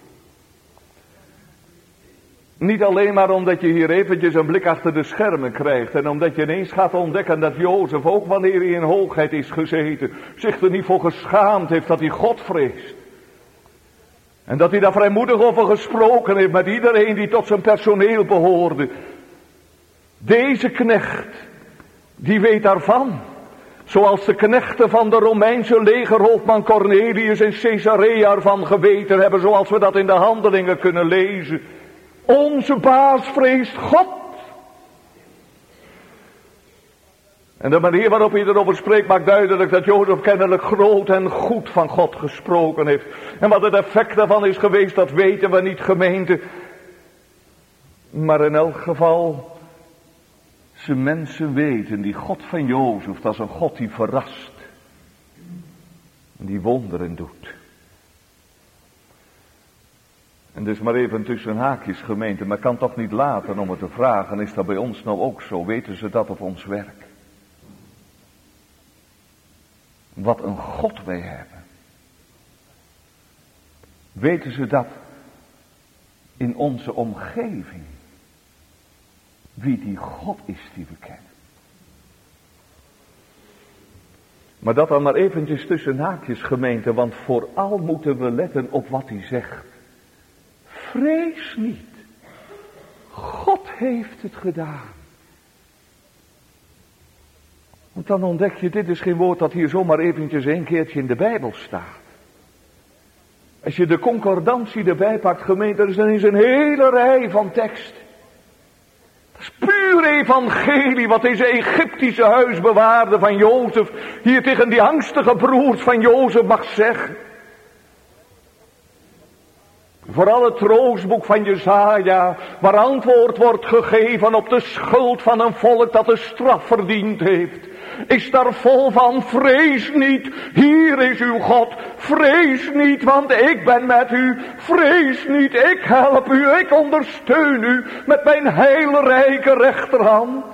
Niet alleen maar omdat je hier eventjes een blik achter de schermen krijgt. En omdat je ineens gaat ontdekken dat Jozef, ook wanneer hij in hoogheid is gezeten, zich er niet voor geschaamd heeft dat hij God vreest. En dat hij daar vrijmoedig over gesproken heeft met iedereen die tot zijn personeel behoorde. Deze knecht, die weet daarvan. Zoals de knechten van de Romeinse legerhoofdman Cornelius in Caesarea ervan geweten hebben, zoals we dat in de Handelingen kunnen lezen. Onze baas vreest God. En de manier waarop hij erover spreekt maakt duidelijk dat Jozef kennelijk groot en goed van God gesproken heeft. En wat het effect daarvan is geweest, dat weten we niet, gemeente. Maar in elk geval, ze mensen weten, die God van Jozef, dat is een God die verrast. En die wonderen doet. En dus maar even tussen haakjes, gemeente, maar kan toch niet laten om het te vragen, is dat bij ons nou ook zo? Weten ze dat op ons werk? Wat een God wij hebben. Weten ze dat in onze omgeving? Wie die God is die we kennen. Maar dat dan maar eventjes tussen haakjes, gemeente, want vooral moeten we letten op wat hij zegt. Vrees niet. God heeft het gedaan. Want dan ontdek je, dit is geen woord dat hier zomaar eventjes een keertje in de Bijbel staat. Als je de concordantie erbij pakt, gemeente, er is ineens een hele rij van tekst. Dat is puur evangelie wat deze Egyptische huisbewaarder van Jozef hier tegen die angstige broers van Jozef mag zeggen. Vooral het troostboek van Jesaja, waar antwoord wordt gegeven op de schuld van een volk dat de straf verdiend heeft. Is daar vol van, vrees niet, hier is uw God, vrees niet, want ik ben met u, vrees niet, ik help u, ik ondersteun u met mijn heilrijke rechterhand.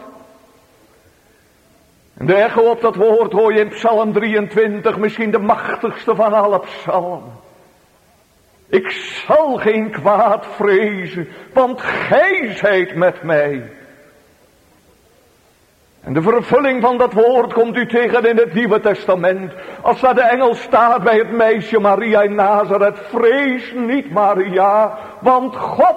En de echo op dat woord hoor je in Psalm 23, misschien de machtigste van alle psalmen. Ik zal geen kwaad vrezen, want gij zijt met mij. En de vervulling van dat woord komt u tegen in het Nieuwe Testament. Als daar de engel staat bij het meisje Maria in Nazareth. Vrees niet, Maria, want God.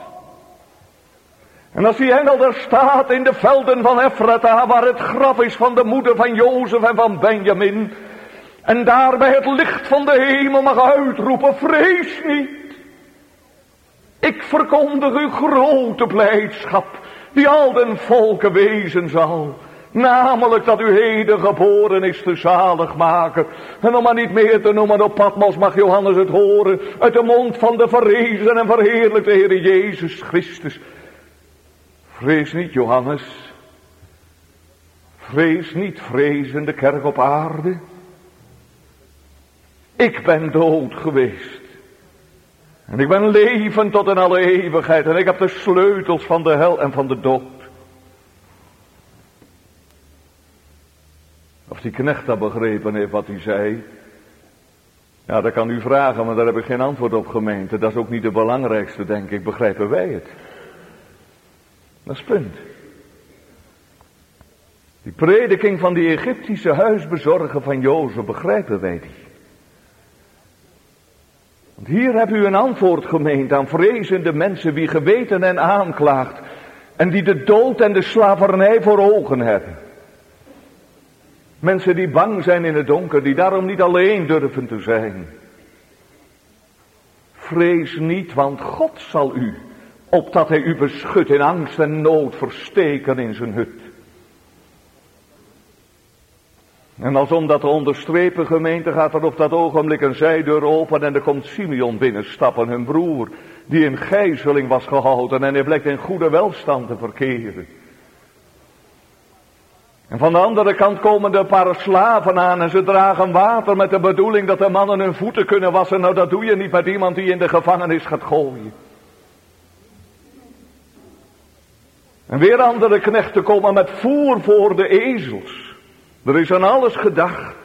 En als die engel daar staat in de velden van Ephrata, waar het graf is van de moeder van Jozef en van Benjamin. En daar bij het licht van de hemel mag uitroepen, vrees niet. Ik verkondig u grote blijdschap, die al den volken wezen zal. Namelijk dat u heden geboren is de zaligmaker. En om maar niet meer te noemen, op Patmos mag Johannes het horen, uit de mond van de verrezen en verheerlijkte Heer Jezus Christus. Vrees niet, Johannes. Vrees niet, vrezende kerk op aarde. Ik ben dood geweest. En ik ben levend tot in alle eeuwigheid. En ik heb de sleutels van de hel en van de dood. Of die knecht dat begrepen heeft wat hij zei. Ja, dat kan u vragen, maar daar heb ik geen antwoord op, gemeente. Dat is ook niet de belangrijkste, denk ik. Begrijpen wij het? Dat is het punt. Die prediking van die Egyptische huisbezorger van Jozef, begrijpen wij die? Want hier heb u een antwoord, gemeente, aan vrezende mensen wie geweten en aanklaagt. En die de dood en de slavernij voor ogen hebben. Mensen die bang zijn in het donker, die daarom niet alleen durven te zijn. Vrees niet, want God zal u, opdat hij u beschut in angst en nood, versteken in zijn hut. En als om dat te onderstrepen, gemeente, gaat er op dat ogenblik een zijdeur open en er komt Simeon binnenstappen, hun broer, die in gijzeling was gehouden en hij blijkt in goede welstand te verkeren. En van de andere kant komen er een paar slaven aan en ze dragen water met de bedoeling dat de mannen hun voeten kunnen wassen. Nou, dat doe je niet met iemand die in de gevangenis gaat gooien. En weer andere knechten komen met voer voor de ezels. Er is aan alles gedacht.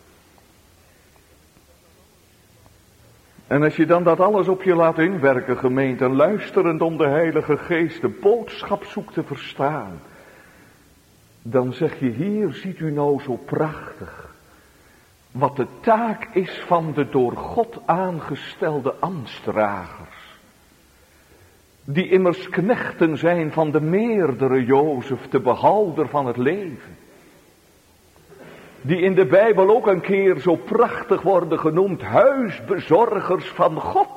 En als je dan dat alles op je laat inwerken, gemeente, en luisterend om de Heilige Geest de boodschap zoekt te verstaan, dan zeg je, hier ziet u nou zo prachtig wat de taak is van de door God aangestelde ambtsdragers. Die immers knechten zijn van de meerdere Jozef, de behouder van het leven. Die in de Bijbel ook een keer zo prachtig worden genoemd, huisbezorgers van God.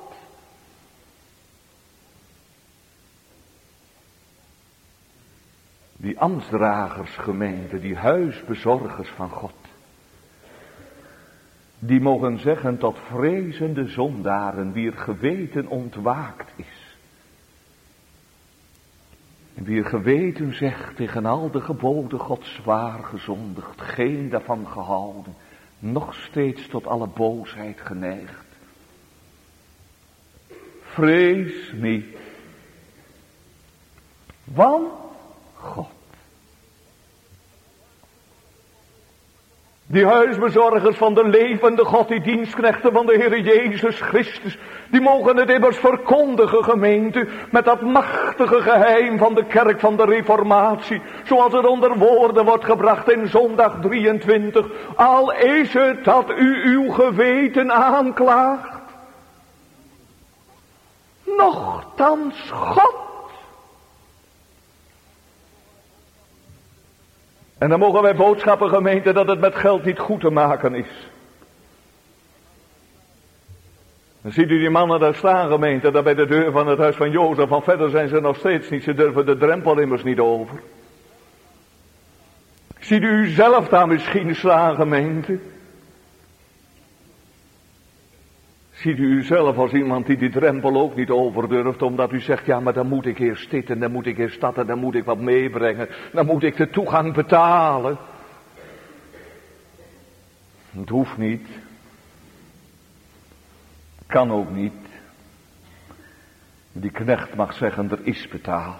Die ambtsdragersgemeente, die huisbezorgers van God. Die mogen zeggen tot vrezende zondaren, wier geweten ontwaakt is. En wier geweten zegt tegen al de geboden Gods zwaar gezondigd, geen daarvan gehouden, nog steeds tot alle boosheid geneigd. Vrees niet, want God. Die huisbezorgers van de levende God, die dienstknechten van de Heer Jezus Christus, die mogen het immers verkondigen, gemeente, met dat machtige geheim van de kerk van de Reformatie, zoals het onder woorden wordt gebracht in zondag 23. Al is het dat u uw geweten aanklaagt, nochtans God. En dan mogen wij boodschappen, gemeente, dat het met geld niet goed te maken is. Dan ziet u die mannen daar staan, gemeente, daar bij de deur van het huis van Jozef. Van verder zijn ze nog steeds niet, ze durven de drempel immers niet over. Ziet u zelf daar misschien staan, gemeente? Ziet u uzelf als iemand die drempel ook niet over durft, omdat u zegt, ja, maar dan moet ik eerst dit en dan moet ik eerst dat en dan moet ik wat meebrengen. Dan moet ik de toegang betalen. Het hoeft niet. Kan ook niet. Die knecht mag zeggen, er is betaald.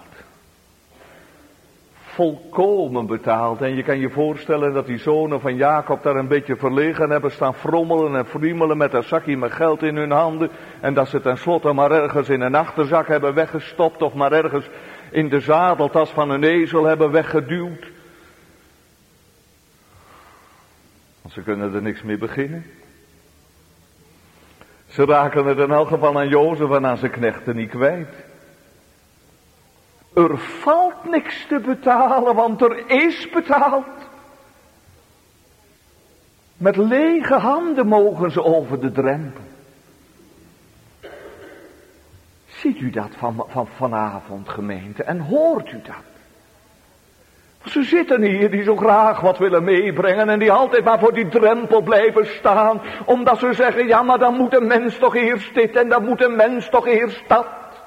Volkomen betaald. En je kan je voorstellen dat die zonen van Jacob daar een beetje verlegen hebben staan frommelen en friemelen met een zakje met geld in hun handen. En dat ze tenslotte maar ergens in een achterzak hebben weggestopt of maar ergens in de zadeltas van een ezel hebben weggeduwd. Want ze kunnen er niks mee beginnen. Ze raken het in elk geval aan Jozef en aan zijn knechten niet kwijt. Er valt niks te betalen, want er is betaald. Met lege handen mogen ze over de drempel. Ziet u dat vanavond, gemeente, en hoort u dat? Ze zitten hier die zo graag wat willen meebrengen en die altijd maar voor die drempel blijven staan. Omdat ze zeggen, ja, maar dan moet een mens toch eerst dit en dan moet een mens toch eerst dat.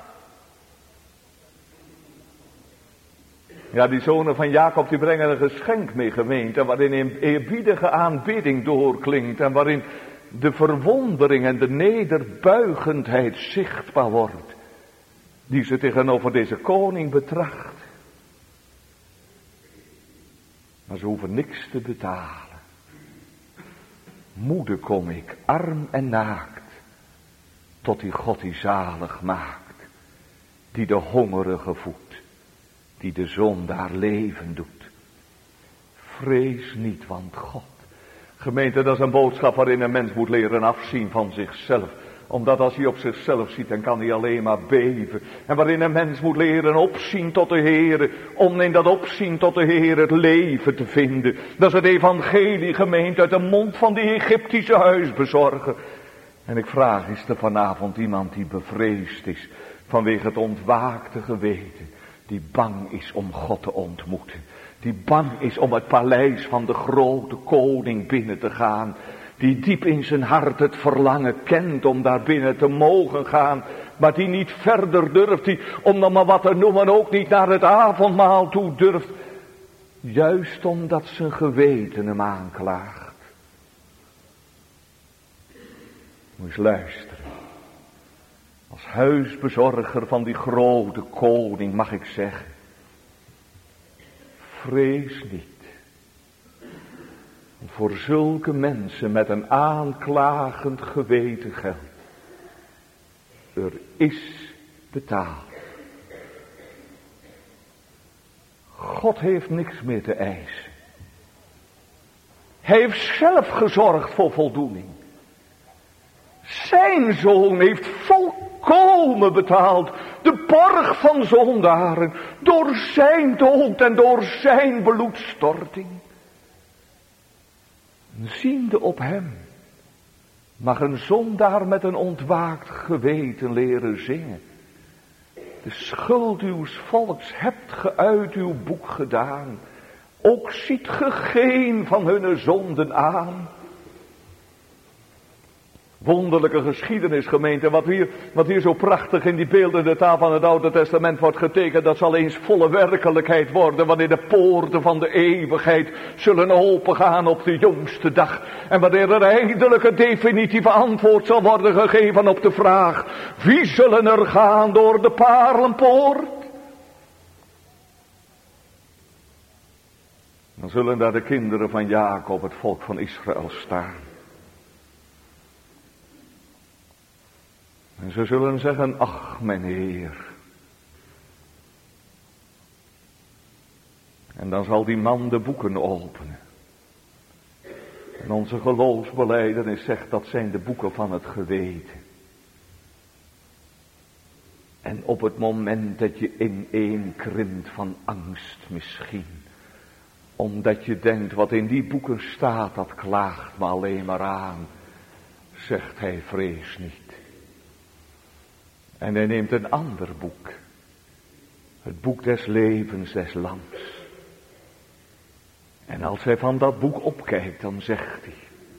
Ja, die zonen van Jacob die brengen een geschenk mee, gemeente, waarin een eerbiedige aanbidding doorklinkt en waarin de verwondering en de nederbuigendheid zichtbaar wordt, die ze tegenover deze koning betracht. Maar ze hoeven niks te betalen. Moede kom ik, arm en naakt, tot die God die zalig maakt, die de hongerige voedt, die de zondaar leven doet. Vrees niet, want God. Gemeente, dat is een boodschap waarin een mens moet leren afzien van zichzelf. Omdat als hij op zichzelf ziet, dan kan hij alleen maar beven. En waarin een mens moet leren opzien tot de Heere. Om in dat opzien tot de Heere het leven te vinden. Dat is het evangelie, gemeente, uit de mond van die Egyptische huisbezorger. En ik vraag, is er vanavond iemand die bevreesd is vanwege het ontwaakte geweten. Die bang is om God te ontmoeten. Die bang is om het paleis van de grote koning binnen te gaan. Die diep in zijn hart het verlangen kent om daar binnen te mogen gaan. Maar die niet verder durft. Die, om dan maar wat te noemen, ook niet naar het avondmaal toe durft. Juist omdat zijn geweten hem aanklaagt. Moet eens luisteren. Als huisbezorger van die grote koning mag ik zeggen. Vrees niet. Voor zulke mensen met een aanklagend geweten geldt. Er is betaald. God heeft niks meer te eisen. Hij heeft zelf gezorgd voor voldoening. Zijn zoon heeft volkomen betaald. De borg van zondaren. Door zijn dood en door zijn bloedstorting. Ziende op hem. Mag een zondaar met een ontwaakt geweten leren zingen. De schuld uws volks hebt ge uit uw boek gedaan. Ook ziet ge geen van hunne zonden aan. Wonderlijke geschiedenis, gemeente, wat hier zo prachtig in die beeldende taal van het Oude Testament wordt getekend, dat zal eens volle werkelijkheid worden, wanneer de poorten van de eeuwigheid zullen opengaan op de jongste dag. En wanneer er eindelijk een definitieve antwoord zal worden gegeven op de vraag, wie zullen er gaan door de paarlenpoort? Dan zullen daar de kinderen van Jacob, het volk van Israël, staan. En ze zullen zeggen, ach mijn Heer. En dan zal die man de boeken openen. En onze geloofsbelijdenis zegt, dat zijn de boeken van het geweten. En op het moment dat je ineenkrimpt van angst misschien, Omdat je denkt, wat in die boeken staat, dat klaagt me alleen maar aan. Zegt hij, vrees niet. En hij neemt een ander boek. Het boek des levens des lams. En als hij van dat boek opkijkt, dan zegt hij: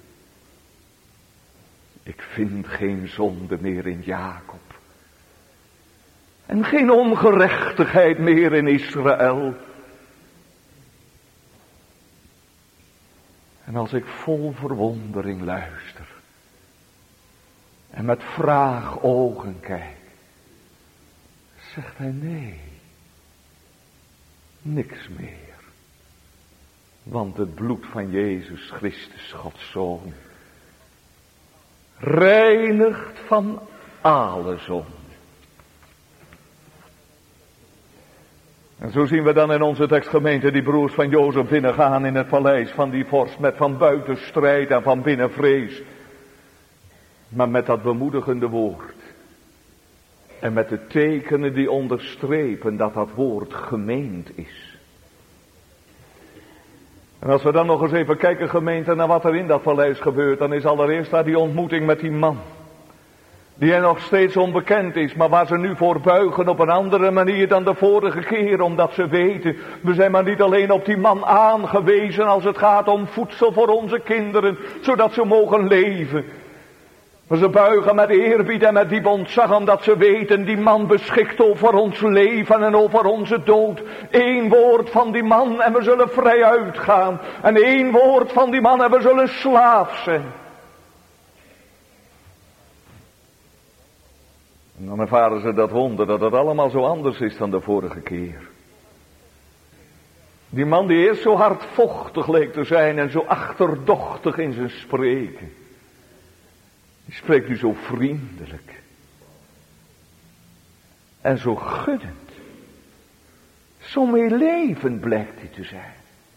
ik vind geen zonde meer in Jacob. En geen ongerechtigheid meer in Israël. En als ik vol verwondering luister. En met vraagogen kijk. Zegt hij nee. Niks meer. Want het bloed van Jezus Christus, Gods Zoon, reinigt van alle zonde. En zo zien we dan in onze tekstgemeente die broers van Jozef binnengaan in het paleis van die vorst. Met van buiten strijd en van binnen vrees. Maar met dat bemoedigende woord. En met de tekenen die onderstrepen dat dat woord gemeend is. En als we dan nog eens even kijken, gemeente, naar wat er in dat paleis gebeurt. Dan is allereerst daar die ontmoeting met die man. Die er nog steeds onbekend is, maar waar ze nu voor buigen op een andere manier dan de vorige keer. Omdat ze weten, we zijn maar niet alleen op die man aangewezen als het gaat om voedsel voor onze kinderen. Zodat ze mogen leven. Maar ze buigen met eerbied en met diep ontzag, omdat ze weten, die man beschikt over ons leven en over onze dood. Eén woord van die man en we zullen vrij uitgaan. En één woord van die man en we zullen slaaf zijn. En dan ervaren ze dat wonder, dat het allemaal zo anders is dan de vorige keer. Die man die eerst zo hardvochtig leek te zijn en zo achterdochtig in zijn spreken. Die spreekt nu zo vriendelijk. En zo gunnend. Zo meelevend blijkt hij te zijn.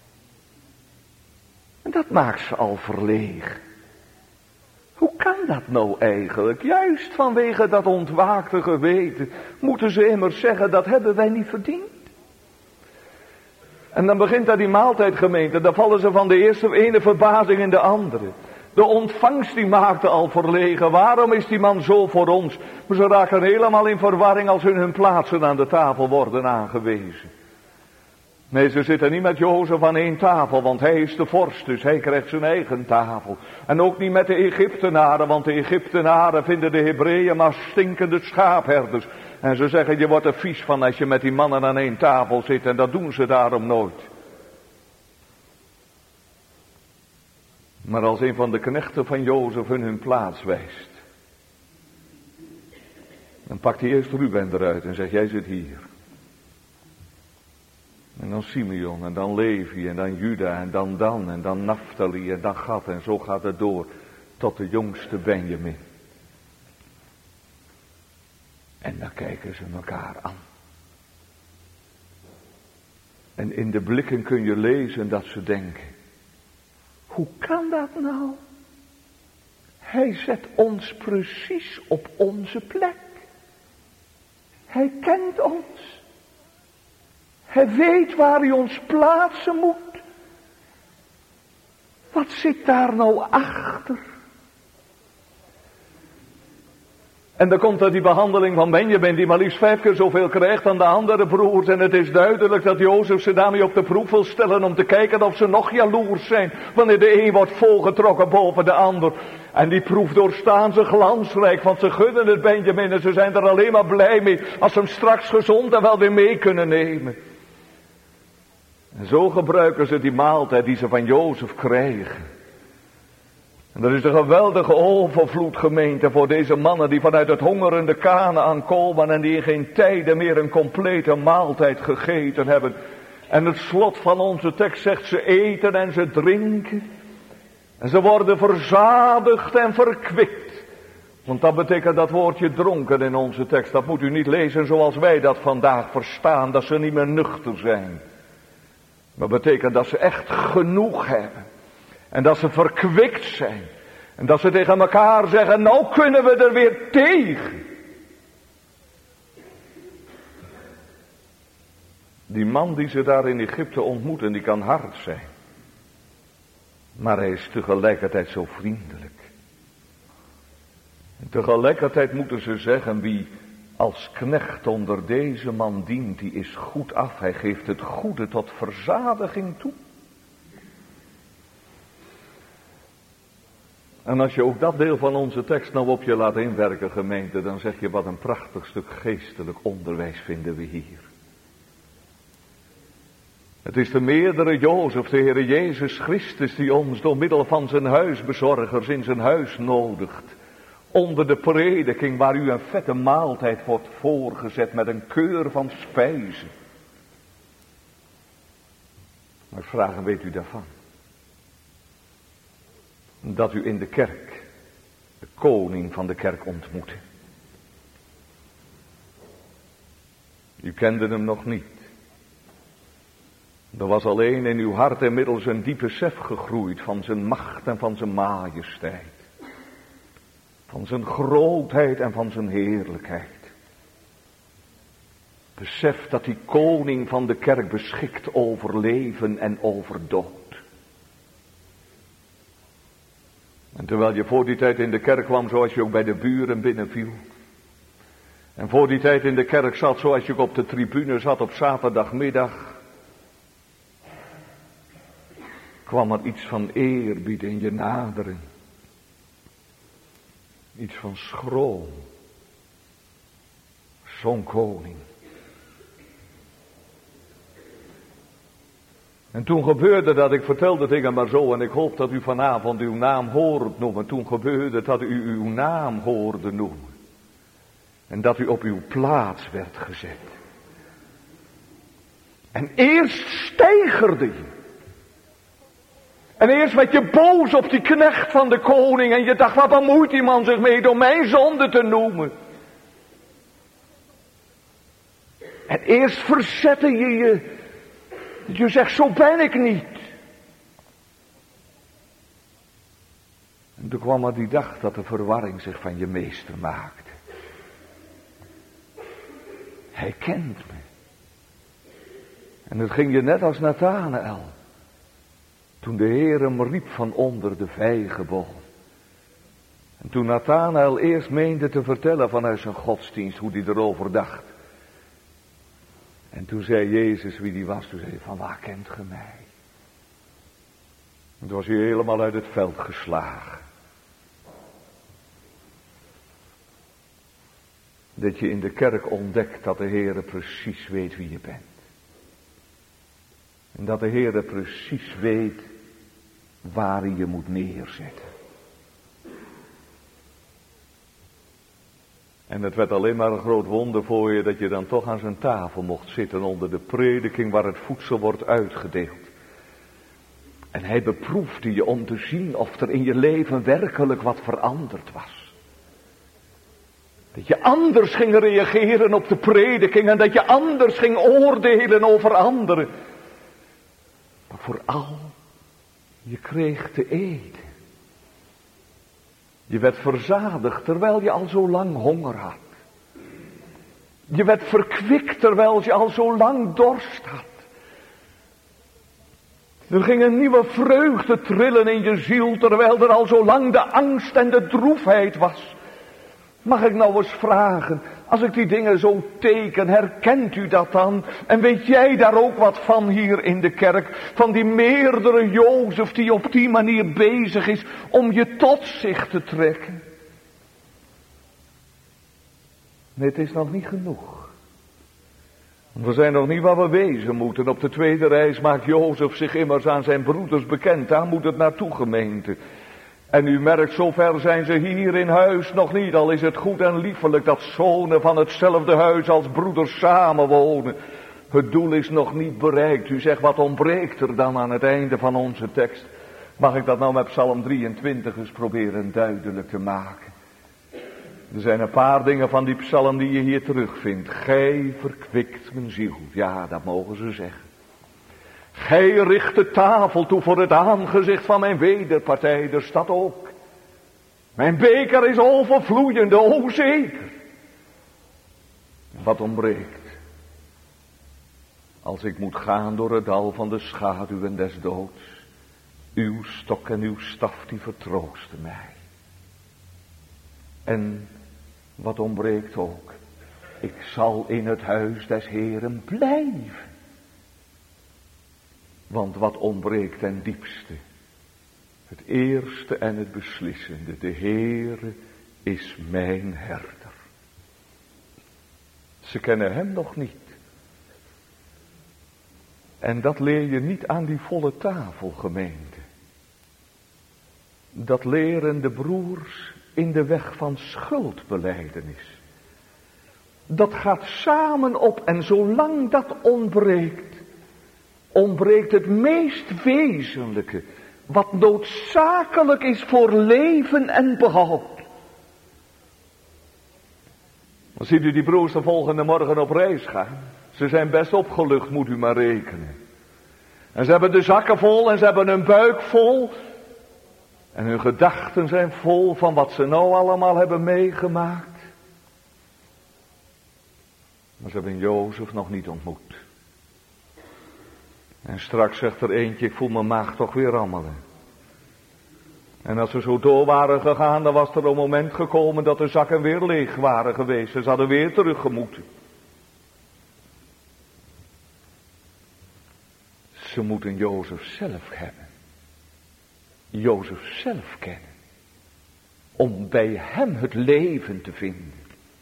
En dat maakt ze al verlegen. Hoe kan dat nou eigenlijk? Juist vanwege dat ontwaakte geweten moeten ze immers zeggen, dat hebben wij niet verdiend. En dan begint daar die maaltijdgemeente, dan vallen ze van de ene verbazing in de andere. De ontvangst die maakte al verlegen. Waarom is die man zo voor ons? Maar ze raken helemaal in verwarring als hun plaatsen aan de tafel worden aangewezen. Nee, ze zitten niet met Jozef aan één tafel, want hij is de vorst, dus hij krijgt zijn eigen tafel. En ook niet met de Egyptenaren, want de Egyptenaren vinden de Hebreeën maar stinkende schaapherders. En ze zeggen, je wordt er vies van als je met die mannen aan één tafel zit, en dat doen ze daarom nooit. Maar als een van de knechten van Jozef hun plaats wijst, dan pakt hij eerst Ruben eruit en zegt, jij zit hier. En dan Simeon, en dan Levi, en dan Juda, en dan Dan, en dan Naphtali, en dan Gad, en zo gaat het door, tot de jongste Benjamin. En dan kijken ze elkaar aan. En in de blikken kun je lezen dat ze denken, hoe kan dat nou? Hij zet ons precies op onze plek. Hij kent ons. Hij weet waar hij ons plaatsen moet. Wat zit daar nou achter? En dan komt er die behandeling van Benjamin, die maar liefst 5 keer zoveel krijgt dan de andere broers. En het is duidelijk dat Jozef ze daarmee op de proef wil stellen om te kijken of ze nog jaloers zijn. Wanneer de een wordt volgetrokken boven de ander. En die proef doorstaan ze glansrijk, want ze gunnen het Benjamin en ze zijn er alleen maar blij mee als ze hem straks gezond en wel weer mee kunnen nemen. En zo gebruiken ze die maaltijd die ze van Jozef krijgen. En er is een geweldige overvloed, gemeente, voor deze mannen die vanuit het hongerende Kanaän komen en die in geen tijden meer een complete maaltijd gegeten hebben. En het slot van onze tekst zegt, ze eten en ze drinken. En ze worden verzadigd en verkwikt. Want dat betekent dat woordje dronken in onze tekst. Dat moet u niet lezen zoals wij dat vandaag verstaan, dat ze niet meer nuchter zijn. Dat betekent dat ze echt genoeg hebben. En dat ze verkwikt zijn. En dat ze tegen elkaar zeggen, nou kunnen we er weer tegen. Die man die ze daar in Egypte ontmoeten, die kan hard zijn. Maar hij is tegelijkertijd zo vriendelijk. En tegelijkertijd moeten ze zeggen, wie als knecht onder deze man dient, die is goed af. Hij geeft het goede tot verzadiging toe. En als je ook dat deel van onze tekst nou op je laat inwerken, gemeente, dan zeg je, wat een prachtig stuk geestelijk onderwijs vinden we hier. Het is de meerdere Jozef, de Heere Jezus Christus, die ons door middel van zijn huisbezorgers in zijn huis nodigt. Onder de prediking waar u een vette maaltijd wordt voorgezet met een keur van spijzen. Maar vragen, weet u daarvan? Dat u in de kerk de koning van de kerk ontmoette. U kende hem nog niet. Er was alleen in uw hart inmiddels een diep besef gegroeid van zijn macht en van zijn majesteit. Van zijn grootheid en van zijn heerlijkheid. Besef dat die koning van de kerk beschikt over leven en over dood. En terwijl je voor die tijd in de kerk kwam zoals je ook bij de buren binnenviel. En voor die tijd in de kerk zat zoals je ook op de tribune zat op zaterdagmiddag. Kwam er iets van eerbied in je naderen. Iets van schroom. Zo'n koning. En toen gebeurde dat, ik vertelde dingen maar zo, en ik hoop dat u vanavond uw naam hoort noemen. Toen gebeurde dat u uw naam hoorde noemen. En dat u op uw plaats werd gezet. En eerst steigerde je. En eerst werd je boos op die knecht van de koning. En je dacht, wat bemoeit die man zich mee door mijn zonde te noemen. En eerst verzette je je. Je zegt, zo ben ik niet. En toen kwam er die dag dat de verwarring zich van je meester maakte. Hij kent me. En het ging je net als Nathanael. Toen de Heer hem riep van onder de vijgenboom. En toen Nathanael eerst meende te vertellen vanuit zijn godsdienst hoe hij erover dacht. En toen zei Jezus wie die was, toen zei hij, van waar kent ge mij? En toen was hij helemaal uit het veld geslagen. Dat je in de kerk ontdekt dat de Heere precies weet wie je bent. En dat de Heere precies weet waar hij je moet neerzetten. En het werd alleen maar een groot wonder voor je dat je dan toch aan zijn tafel mocht zitten onder de prediking waar het voedsel wordt uitgedeeld. En hij beproefde je om te zien of er in je leven werkelijk wat veranderd was. Dat je anders ging reageren op de prediking en dat je anders ging oordelen over anderen. Maar vooral, je kreeg te eten. Je werd verzadigd terwijl je al zo lang honger had. Je werd verkwikt terwijl je al zo lang dorst had. Er ging een nieuwe vreugde trillen in je ziel terwijl er al zo lang de angst en de droefheid was. Mag ik nou eens vragen, als ik die dingen zo teken, herkent u dat dan? En weet jij daar ook wat van hier in de kerk? Van die meerdere Jozef die op die manier bezig is om je tot zich te trekken? Nee, het is nog niet genoeg. We zijn nog niet waar we wezen moeten. Op de tweede reis maakt Jozef zich immers aan zijn broeders bekend. Daar moet het naartoe, gemeente. En u merkt, zover zijn ze hier in huis nog niet. Al is het goed en liefelijk dat zonen van hetzelfde huis als broeders samenwonen. Het doel is nog niet bereikt. U zegt, wat ontbreekt er dan aan het einde van onze tekst? Mag ik dat nou met Psalm 23 eens proberen duidelijk te maken? Er zijn een paar dingen van die psalm die je hier terugvindt. Gij verkwikt mijn ziel. Ja, dat mogen ze zeggen. Gij richt de tafel toe voor het aangezicht van mijn wederpartij. Er staat ook. Mijn beker is overvloeiende, o zeker. Wat ontbreekt? Als ik moet gaan door het dal van de schaduwen des doods. Uw stok en uw staf die vertroosten mij. En wat ontbreekt ook. Ik zal in het huis des Heeren blijven. Want wat ontbreekt ten diepste. Het eerste en het beslissende. De Heere is mijn herder. Ze kennen hem nog niet. En dat leer je niet aan die volle tafel, gemeente. Dat leren de broers in de weg van schuldbelijdenis. Dat gaat samen op en zolang dat ontbreekt, ontbreekt het meest wezenlijke, wat noodzakelijk is voor leven en behoud. Dan ziet u die broers de volgende morgen op reis gaan. Ze zijn best opgelucht, moet u maar rekenen. En ze hebben de zakken vol en ze hebben hun buik vol. En hun gedachten zijn vol van wat ze nou allemaal hebben meegemaakt. Maar ze hebben Jozef nog niet ontmoet. En straks zegt er eentje, ik voel mijn maag toch weer rammelen. En als ze zo door waren gegaan, dan was er een moment gekomen dat de zakken weer leeg waren geweest. Ze hadden weer teruggemoeten. Ze moeten Jozef zelf hebben. Jozef zelf kennen. Om bij hem het leven te vinden.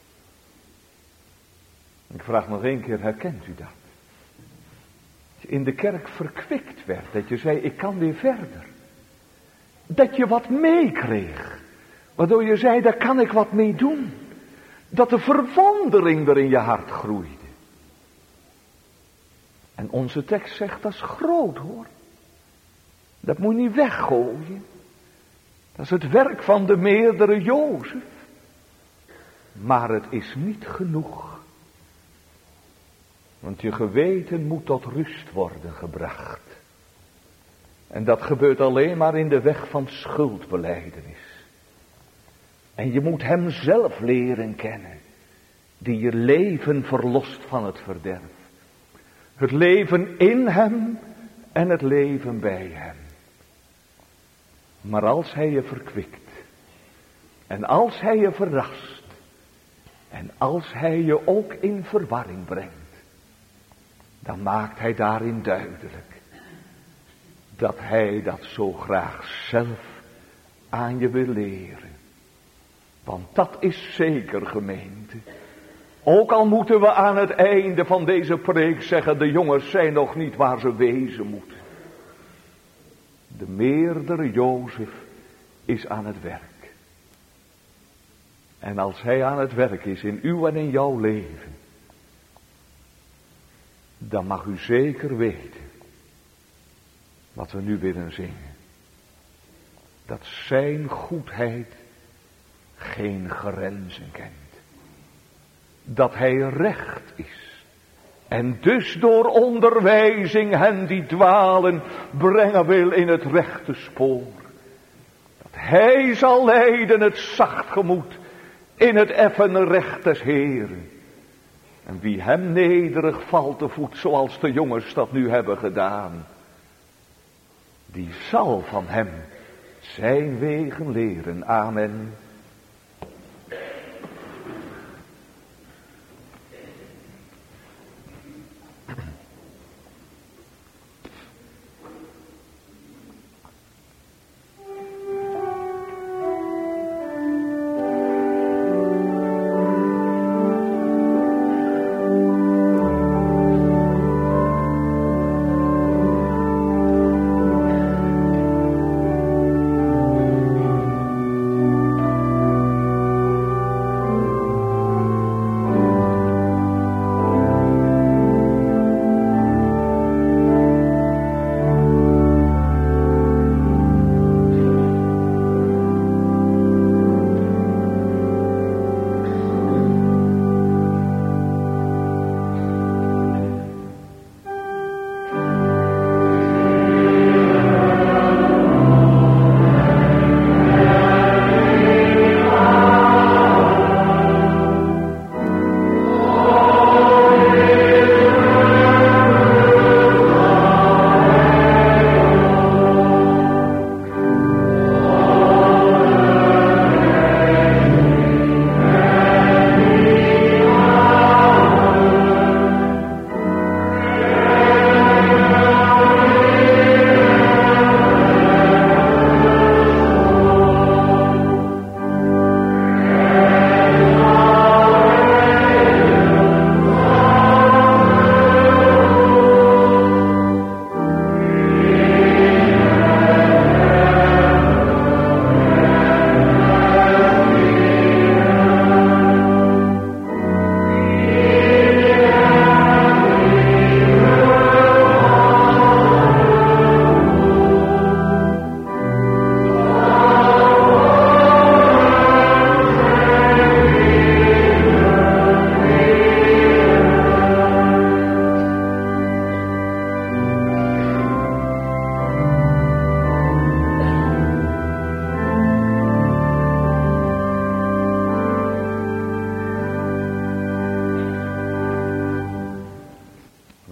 Ik vraag nog één keer, herkent u dat? Dat je in de kerk verkwikt werd. Dat je zei, ik kan weer verder. Dat je wat meekreeg. Waardoor je zei, daar kan ik wat mee doen. Dat de verwondering er in je hart groeide. En onze tekst zegt, dat is groot hoor. Dat moet je niet weggooien. Dat is het werk van de meerdere Jozef. Maar het is niet genoeg. Want je geweten moet tot rust worden gebracht. En dat gebeurt alleen maar in de weg van schuldbelijdenis. En je moet hem zelf leren kennen. Die je leven verlost van het verderf. Het leven in hem en het leven bij hem. Maar als hij je verkwikt. En als hij je verrast. En als hij je ook in verwarring brengt. Dan maakt hij daarin duidelijk. Dat hij dat zo graag zelf aan je wil leren. Want dat is zeker, gemeente. Ook al moeten we aan het einde van deze preek zeggen, de jongens zijn nog niet waar ze wezen moeten. De meerdere Jozef is aan het werk. En als hij aan het werk is in uw en in jouw leven, dan mag u zeker weten, wat we nu willen zingen, dat zijn goedheid geen grenzen kent. Dat hij recht is. En dus door onderwijzing hen die dwalen brengen wil in het rechte spoor. Dat hij zal leiden het zacht gemoed in het effene recht des Heeren. En wie hem nederig valt te voet zoals de jongens dat nu hebben gedaan. Die zal van hem zijn wegen leren. Amen.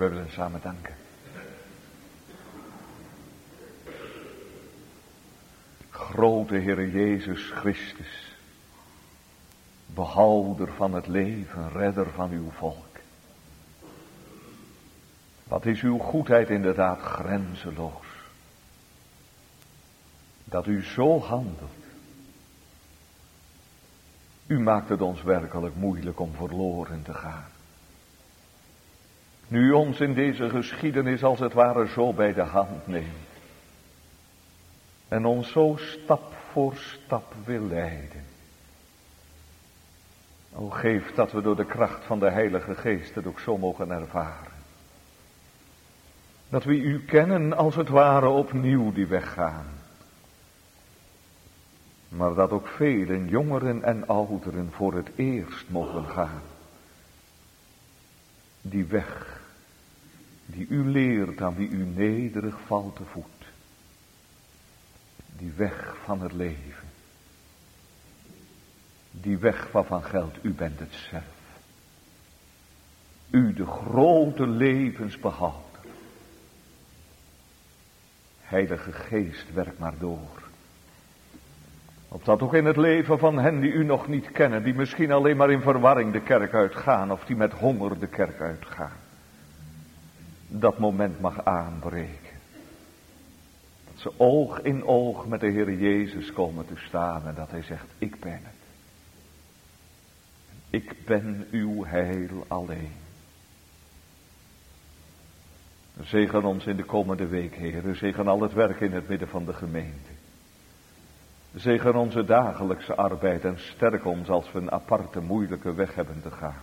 We willen samen danken. Grote Heere Jezus Christus, behouder van het leven, redder van uw volk. Wat is uw goedheid inderdaad grenzeloos. Dat u zo handelt. U maakt het ons werkelijk moeilijk om verloren te gaan. Nu u ons in deze geschiedenis als het ware zo bij de hand neemt. En ons zo stap voor stap wil leiden. O geef dat we door de kracht van de Heilige Geest het ook zo mogen ervaren. Dat we u kennen als het ware opnieuw die weg gaan. Maar dat ook velen, jongeren en ouderen, voor het eerst mogen gaan. Die weg, die u leert aan wie u nederig valt te voet. Die weg van het leven. Die weg waarvan geldt, u bent het zelf. U de grote levensbehouder. Heilige Geest, werk maar door. Opdat ook in het leven van hen die u nog niet kennen, die misschien alleen maar in verwarring de kerk uitgaan, of die met honger de kerk uitgaan, dat moment mag aanbreken. Dat ze oog in oog met de Heer Jezus komen te staan en dat hij zegt, ik ben het. Ik ben uw heil alleen. Zegen ons in de komende week, Heer. Zegen al het werk in het midden van de gemeente. Zegen onze dagelijkse arbeid en sterk ons als we een aparte moeilijke weg hebben te gaan.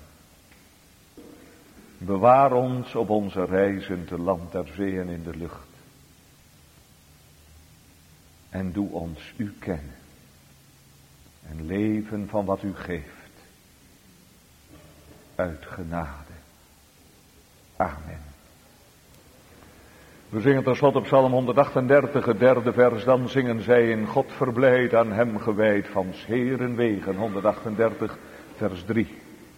Bewaar ons op onze reizen te land, ter zee en in de lucht. En doe ons u kennen. En leven van wat u geeft. Uit genade. Amen. We zingen tenslotte op Psalm 138, het derde vers. Dan zingen zij in God verblijd, aan hem gewijd, van 's Heeren wegen. 138, vers 3.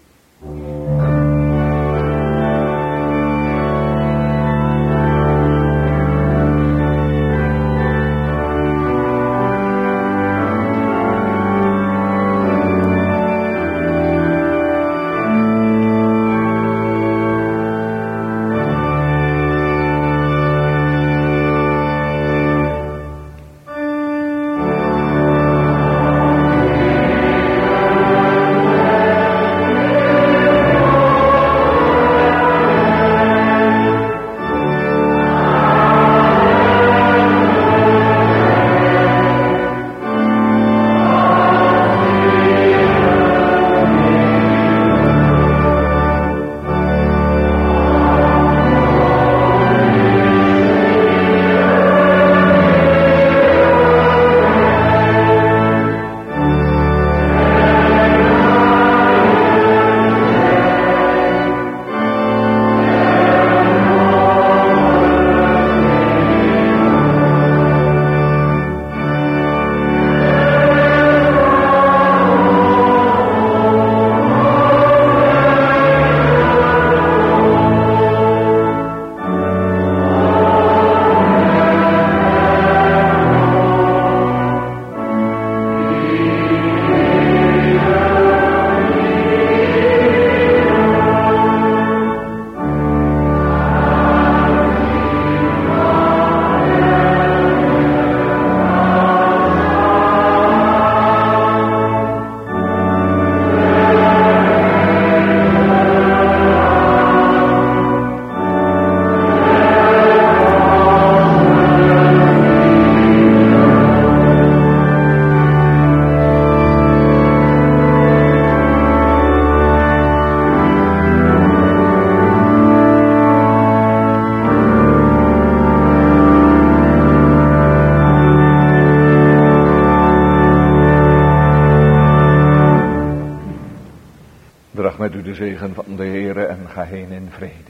Met u de zegen van de Heere en ga heen in vrede.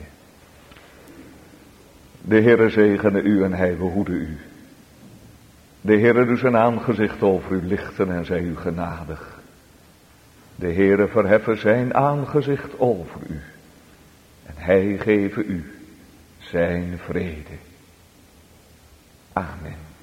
De Heere zegene u en hij behoede u. De Heere doet zijn aangezicht over u lichten en zij u genadig. De Heere verheffen zijn aangezicht over u. En hij geven u zijn vrede. Amen.